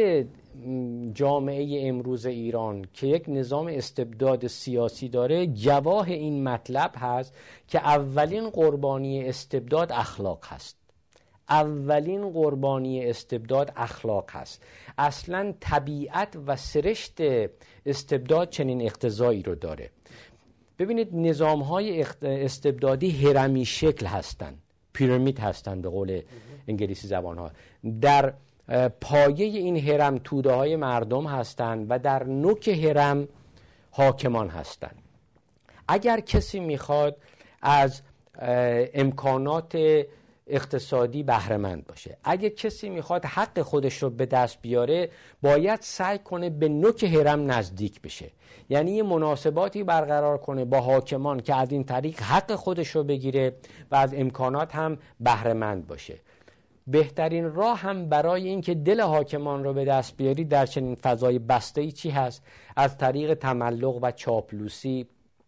جامعه امروز ایران که یک نظام استبداد سیاسی داره گواه این مطلب هست که اولین قربانی استبداد اخلاق هست. اولین قربانی استبداد اخلاق هست. اصلا طبیعت و سرشت استبداد چنین اقتضایی رو داره. ببینید نظام‌های استبدادی هرمی شکل هستند، پیرامید هستند به قول انگلیسی زبان‌ها. در پایه این هرم توده‌های مردم هستند و در نوک هرم حاکمان هستند. اگر کسی میخواد از امکانات اقتصادی بهره‌مند باشه، اگه کسی میخواد حق خودش رو به دست بیاره، باید سعی کنه به نوک هرم نزدیک بشه، یعنی یه مناسباتی برقرار کنه با حاکمان که از این طریق حق خودش رو بگیره و از امکانات هم بهره‌مند باشه. بهترین راه هم برای این که دل حاکمان رو به دست بیاری در چنین فضای بسته‌ای چی هست؟ از طریق تملق و چاپلوسی،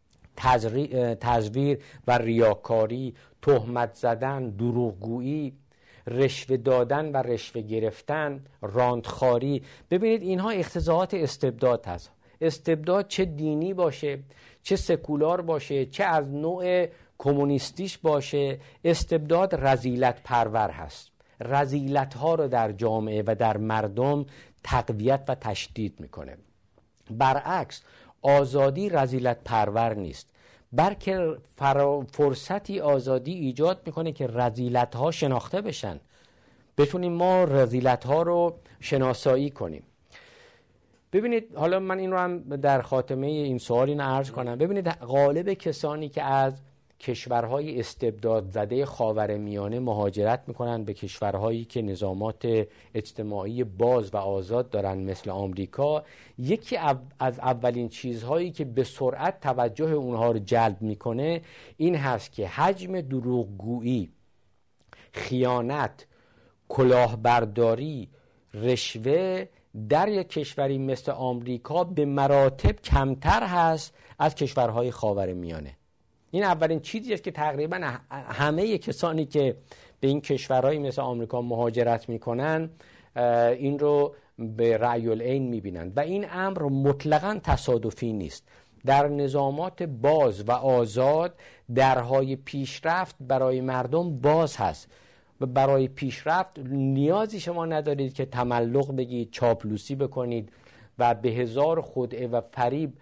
تزویر و ریاکاری، تهمت زدن، دروغگویی، رشوه دادن و رشوه گرفتن، راندخواری. ببینید اینها اقتضاعات استبداد هست. استبداد چه دینی باشه، چه سکولار باشه، چه از نوع کمونیستیش باشه، استبداد رذیلت پرور هست. رذیلت ها رو در جامعه و در مردم تقویت و تشدید میکنه. برعکس آزادی رذیلت پرور نیست، بلکه فرصتی آزادی ایجاد میکنه که رذیلت ها شناخته بشن، بتونیم ما رذیلت ها رو شناسایی کنیم. ببینید حالا من این رو هم در خاتمه این سوال این عرض کنم. ببینید غالب کسانی که از کشورهای استبداد زده خاورمیانه مهاجرت میکنن به کشورهایی که نظامات اجتماعی باز و آزاد دارن مثل آمریکا، یکی از اولین چیزهایی که به سرعت توجه اونها رو جلب میکنه این هست که حجم دروغگویی، خیانت، کلاهبرداری، رشوه در یک کشوری مثل آمریکا به مراتب کمتر هست از کشورهای خاورمیانه. این اولین چیزی است که تقریبا همه کسانی که به این کشورهای مثل آمریکا مهاجرت میکنن این رو به رأی العین میبینن و این امر مطلقاً تصادفی نیست. در نظامات باز و آزاد درهای پیشرفت برای مردم باز هست و برای پیشرفت نیازی شما ندارید که تملق بگید، چاپلوسی بکنید و به هزار خدعه و فریب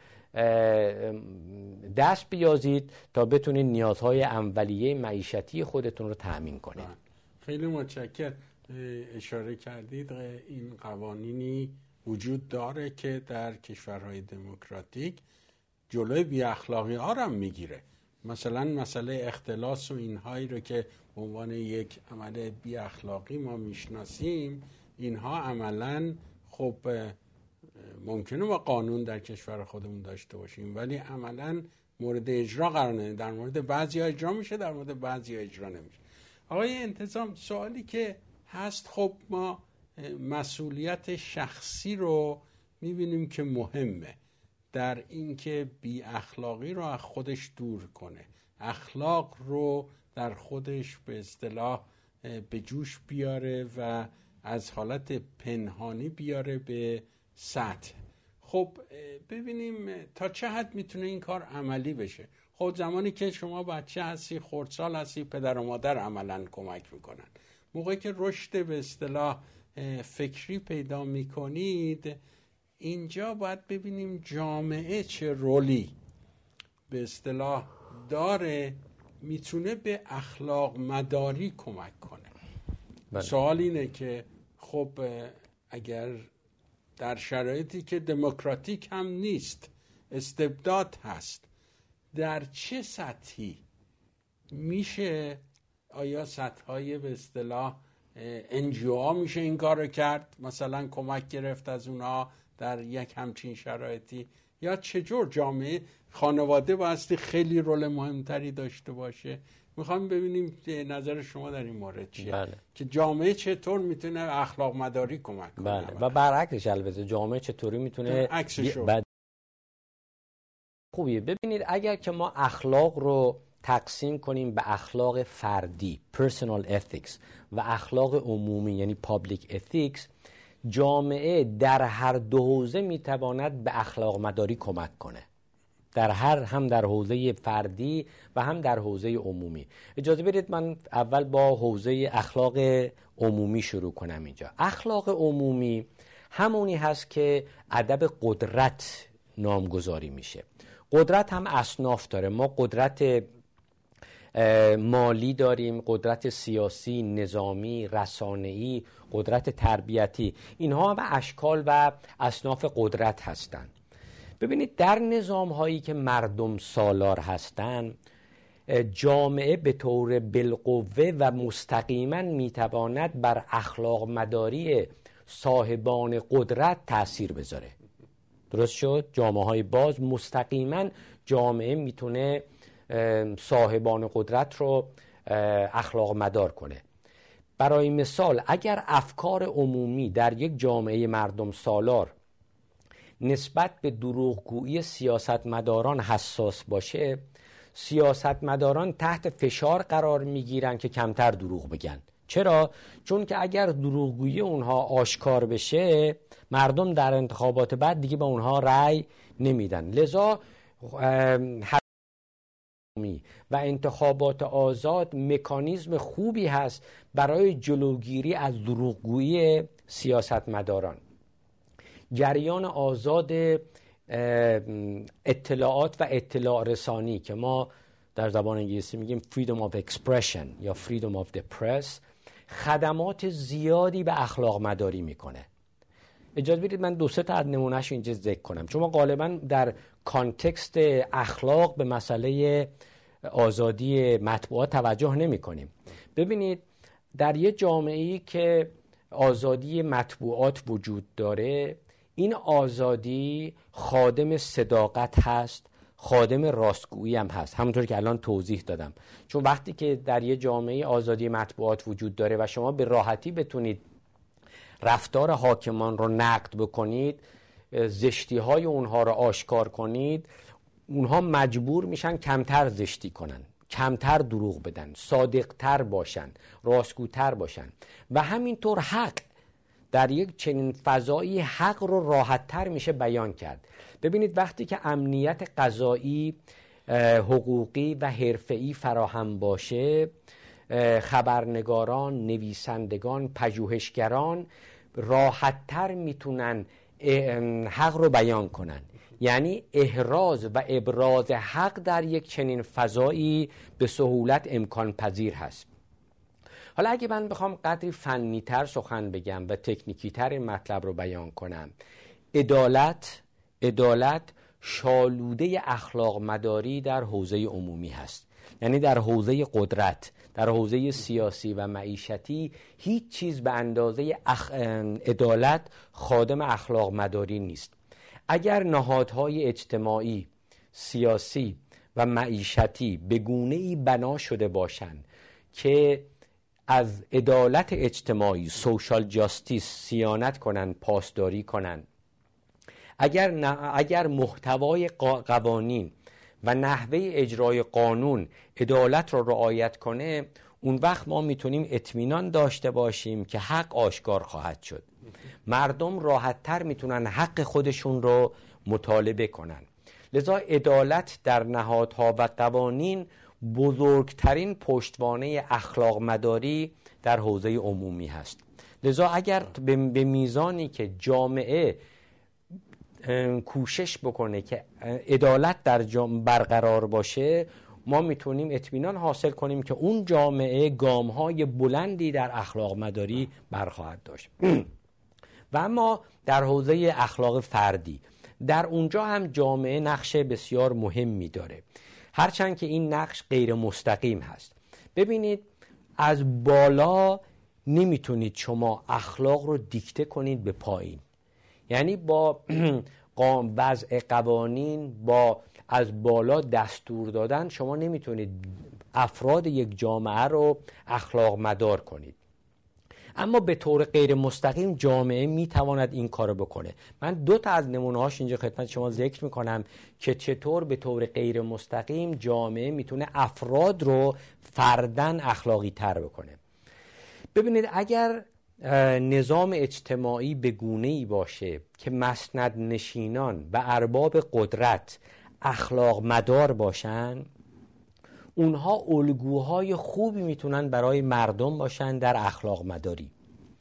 دست بیازید تا بتونید نیازهای اولیه معیشتی خودتون رو تأمین کنید. خیلی متشکرم. اشاره کردید این قوانینی وجود داره که در کشورهای دموکراتیک جلوی بی اخلاقی ها رو میگیره. مثلا مسئله اختلاس و اینهایی رو که به عنوان یک عمل بی اخلاقی ما میشناسیم، اینها عملا خب ممکنه با قانون در کشور خودمون داشته باشیم ولی عملا مورد اجرا قرار نمیده. در مورد بعضی ها اجرا میشه، در مورد بعضی ها اجرا نمیشه. آقای انتظام، سوالی که هست، خب ما مسئولیت شخصی رو میبینیم که مهمه در اینکه بی اخلاقی رو از خودش دور کنه، اخلاق رو در خودش به اصطلاح به جوش بیاره و از حالت پنهانی بیاره به سطح. خب ببینیم تا چه حد میتونه این کار عملی بشه. خب زمانی که شما بچه هستی، خردسال هستی، پدر و مادر عملاً کمک میکنن. موقعی که رشد به اصطلاح فکری پیدا میکنید، اینجا باید ببینیم جامعه چه رولی به اصطلاح داره، میتونه به اخلاق مداری کمک کنه. بله. سوال اینه که خب اگر در شرایطی که دموکراتیک هم نیست، استبداد هست، در چه سطحی میشه، آیا سطحهای به اصطلاح NGO میشه این کار رو کرد، مثلا کمک گرفت از اونها در یک همچین شرایطی، یا چجور جامعه، خانواده بایستی خیلی رول مهمتری داشته باشه؟ میخوام ببینیم نظر شما در این مورد چیه. بله. که جامعه چطور میتونه اخلاق مداری کمک کنه. بله. و برعکسش البته جامعه چطوری میتونه خوبیه. ببینید اگر که ما اخلاق رو تقسیم کنیم به اخلاق فردی personal ethics و اخلاق عمومی یعنی public ethics، جامعه در هر دو حوزه میتواند به اخلاق مداری کمک کنه، هم در حوزه فردی و هم در حوزه عمومی. اجازه بدید من اول با حوزه اخلاق عمومی شروع کنم. اینجا اخلاق عمومی همونی هست که ادب قدرت نامگذاری میشه. قدرت هم اصناف داره. ما قدرت مالی داریم، قدرت سیاسی، نظامی، رسانه‌ای، قدرت تربیتی. اینها هم اشکال و اصناف قدرت هستند. ببینید در نظام هایی که مردم سالار هستند، جامعه به طور بالقوه و مستقیما میتواند بر اخلاق مداری صاحبان قدرت تأثیر بذاره. درست شد؟ جامعه های باز مستقیما جامعه میتونه صاحبان قدرت رو اخلاق مدار کنه. برای مثال اگر افکار عمومی در یک جامعه مردم سالار نسبت به دروغگویی سیاستمداران حساس باشه، سیاستمداران تحت فشار قرار میگیرن که کمتر دروغ بگن. چرا؟ چون که اگر دروغگویی اونها آشکار بشه، مردم در انتخابات بعد دیگه به اونها رأی نمیدن. لذا و انتخابات آزاد مکانیزم خوبی هست برای جلوگیری از دروغگویی سیاستمداران. جریان آزاد اطلاعات و اطلاع رسانی که ما در زبان انگلیسی میگیم freedom of expression یا freedom of the press، خدمات زیادی به اخلاق مداری میکنه. اجازه بدید من 2-3 تا از نمونهش اینجا ذکر کنم، چون ما غالبا در کانتکست اخلاق به مسئله آزادی مطبوعات توجه نمی کنیم. ببینید در یه جامعه‌ای که آزادی مطبوعات وجود داره، این آزادی خادم صداقت هست، خادم راستگویی هم هست، همونطور که الان توضیح دادم. چون وقتی که در یه جامعه آزادی مطبوعات وجود داره و شما به راحتی بتونید رفتار حاکمان رو نقد بکنید، زشتی های اونها رو آشکار کنید، اونها مجبور میشن کمتر زشتی کنن، کمتر دروغ بدن، صادقتر باشن، راستگوتر باشن. و همینطور حق در یک چنین فضایی حق رو راحت‌تر میشه بیان کرد. ببینید وقتی که امنیت غذایی، حقوقی و حرفه‌ای فراهم باشه، خبرنگاران، نویسندگان، پژوهشگران راحت‌تر میتونن حق رو بیان کنن. یعنی احراز و ابراز حق در یک چنین فضایی به سهولت امکان پذیر هست. حالا اگه من بخوام قدری فنی‌تر سخن بگم و تکنیکی‌تر این مطلب رو بیان کنم، عدالت شالوده اخلاق مداری در حوزه عمومی هست. یعنی در حوزه قدرت، در حوزه سیاسی و معیشتی هیچ چیز به اندازه عدالت خادم اخلاق مداری نیست. اگر نهادهای اجتماعی، سیاسی و معیشتی به گونه‌ای بنا شده باشند که از عدالت اجتماعی، سوشال جاستیس، صیانت کنند، پاسداری کنند، اگر محتوای قوانین و نحوه اجرای قانون عدالت را رعایت کنه، اون وقت ما میتونیم اطمینان داشته باشیم که حق آشکار خواهد شد. مردم راحت‌تر میتونن حق خودشون رو مطالبه کنن. لذا عدالت در نهادها و قوانین بزرگترین پشتوانه اخلاق مداری در حوزه عمومی هست. لذا اگر به میزانی که جامعه کوشش بکنه که عدالت در جامعه برقرار باشه، ما میتونیم اطمینان حاصل کنیم که اون جامعه گام‌های بلندی در اخلاق مداری برخواهد داشت. و اما در حوزه اخلاق فردی، در اونجا هم جامعه نقش بسیار مهمی داره، هرچند که این نقش غیر مستقیم هست. ببینید، از بالا نمیتونید شما اخلاق رو دیکته کنید به پایین. یعنی با وضع قوانین، با از بالا دستور دادن، شما نمیتونید افراد یک جامعه رو اخلاق مدار کنید. اما به طور غیر مستقیم جامعه میتواند این کارو بکنه. من 2 تا از نمونه‌هاش اینجا خدمت شما ذکر میکنم که چطور به طور غیر مستقیم جامعه میتونه افراد رو فرداً اخلاقی تر بکنه. ببینید، اگر نظام اجتماعی به گونه‌ای باشه که مسند نشینان و ارباب قدرت اخلاق مدار باشن، اونها الگوهای خوبی میتونن برای مردم باشن در اخلاق مداری.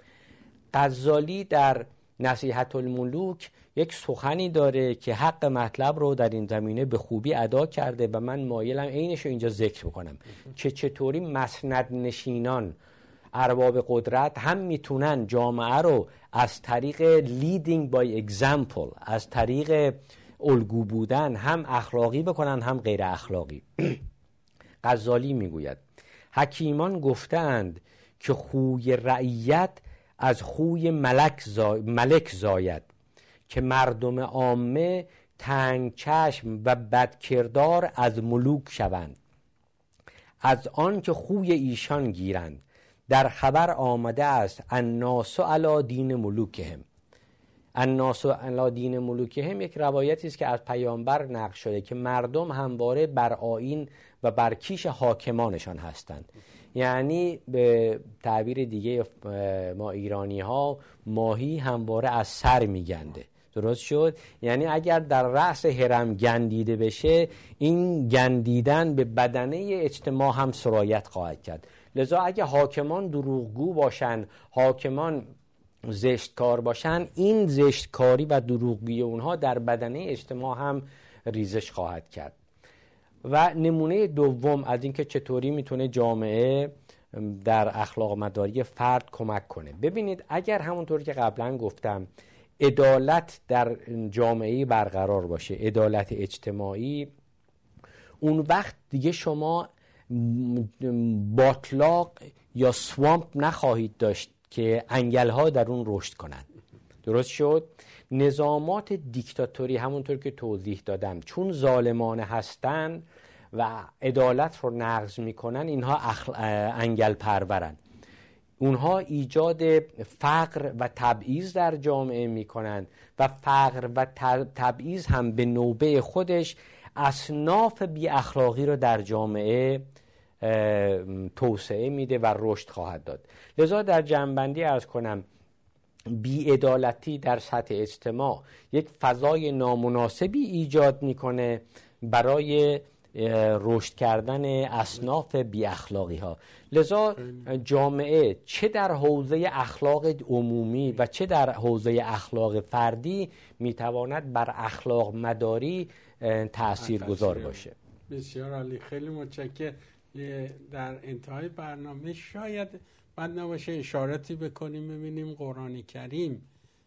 غزالی در نصیحت الملوک یک سخنی داره که حق مطلب رو در این زمینه به خوبی ادا کرده و من مایلم عینش رو اینجا ذکر بکنم که چطوری مسند نشینان، ارباب قدرت هم میتونن جامعه رو از طریق leading by example، از طریق الگو بودن، هم اخلاقی بکنن هم غیر اخلاقی. غزالی میگوید حکیمان گفتند که خوی رعیت از خوی ملک زاید، که مردم عامه تنگ چشم و بدکردار از ملوک شوند، از آن که خوی ایشان گیرند. در خبر آمده است الناس علی دین ملوکهم. الناس علی دین ملوکهم یک روایتی است که از پیامبر نقل شده که مردم همواره بر آیین و بر کیش حاکمانشان هستند. یعنی به تعبیر دیگه ما ایرانی ها، ماهی همواره از سر میگنده. درست شد؟ یعنی اگر در رأس هرم گندیده بشه، این گندیدن به بدنه اجتماع هم سرایت خواهد کرد. لذا اگه حاکمان دروغگو باشن، حاکمان زشتکار باشن، این زشتکاری و دروغگویی اونها در بدنه اجتماع هم ریزش خواهد کرد. و نمونه دوم از اینکه چطوری میتونه جامعه در اخلاق مداری فرد کمک کنه. ببینید، اگر همونطور که قبلا گفتم عدالت در جامعه برقرار باشه، عدالت اجتماعی، اون وقت دیگه شما باطلاق یا سوامپ نخواهید داشت که انگل‌ها در اون رشد کنند. درست شد؟ نظامات دیکتاتوری همونطور که توضیح دادم چون ظالمانه هستن و عدالت رو نقض میکنن، اینها انگل پرورن. اونها ایجاد فقر و تبعیض در جامعه میکنن و فقر و تبعیض هم به نوبه خودش اصناف بی اخلاقی رو در جامعه توسعه میده و رشد خواهد داد. لذا در جنبندی عرض کنم بی‌عدالتی در سطح اجتماع یک فضای نامناسبی ایجاد میکنه برای رشد کردن اصناف بی اخلاقی ها. لذا جامعه چه در حوزه اخلاق عمومی و چه در حوزه اخلاق فردی میتواند بر اخلاق مداری تأثیرگذار باشه. بسیار عالی، خیلی متشکرم. در انتهای برنامه شاید بد نباشه اشاراتی بکنیم ببینیم قرآن کریم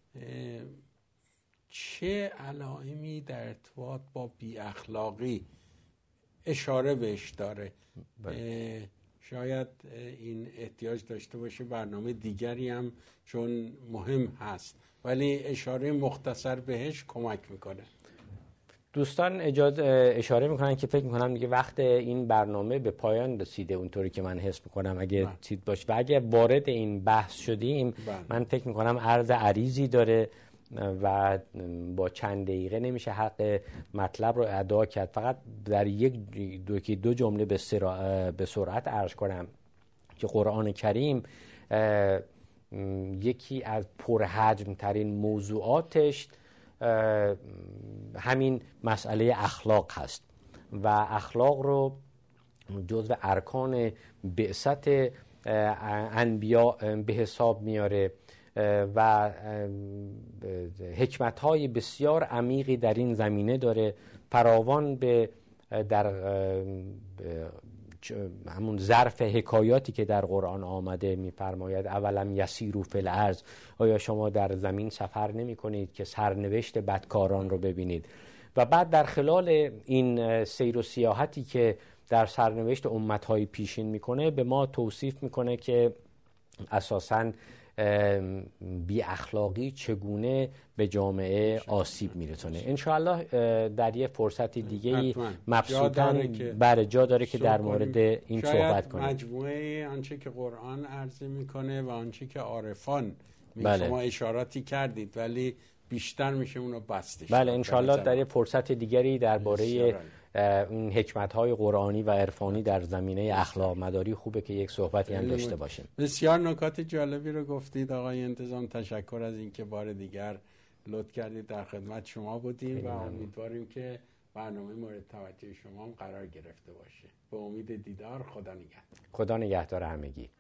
چه علائمی در ارتباط با بی اخلاقی اشاره بهش داره. شاید این احتیاج داشته باشه برنامه دیگری هم، چون مهم هست، ولی اشاره مختصر بهش کمک میکنه. دوستان اشاره میکنن که فکر میکنم دیگه وقت این برنامه به پایان رسیده، اونطوری که من حس میکنم اگه چیز باشه و اگه وارد این بحث شدیم من فکر میکنم عرض عریضی داره و با چند دقیقه نمیشه حق مطلب رو ادا کرد. فقط در دو جمله به سرعت عرض کنم که قرآن کریم یکی از پرحجم ترین موضوعاتش همین مسئله اخلاق هست و اخلاق رو جزو ارکان بعثت انبیا به حساب میاره و حکمت‌های بسیار عمیقی در این زمینه داره، فراوان در همون ظرف حکایاتی که در قرآن آمده می‌فرماید اولم یسیروا فی الارض، آیا شما در زمین سفر نمی کنید که سرنوشت بدکاران رو ببینید؟ و بعد در خلال این سیر و سیاحتی که در سرنوشت امت‌های پیشین میکنه به ما توصیف میکنه که اساساً بی اخلاقی چگونه به جامعه آسیب میرسونه. انشاءالله در یه فرصت دیگه مبسوطاً جا داره که در مورد این صحبت کنیم. مجموعه آنچه که قرآن عرضه میکنه و آنچه که عارفان شما اشاراتی کردید ولی بیشتر میشه اونو بستش. بله انشاءالله در یه فرصت دیگری درباره این حکمت‌های قرآنی و عرفانی در زمینه اخلاق مداری خوبه که یک صحبتی هم داشته باشیم. بسیار نکات جالبی رو گفتید آقای انتظام، تشکر از اینکه بار دیگر لطف کردید، در خدمت شما بودیم و امیدواریم که برنامه مورد توجه شما هم قرار گرفته باشه. به امید دیدار، خدا نگهدار. خدا نگهدار همگی.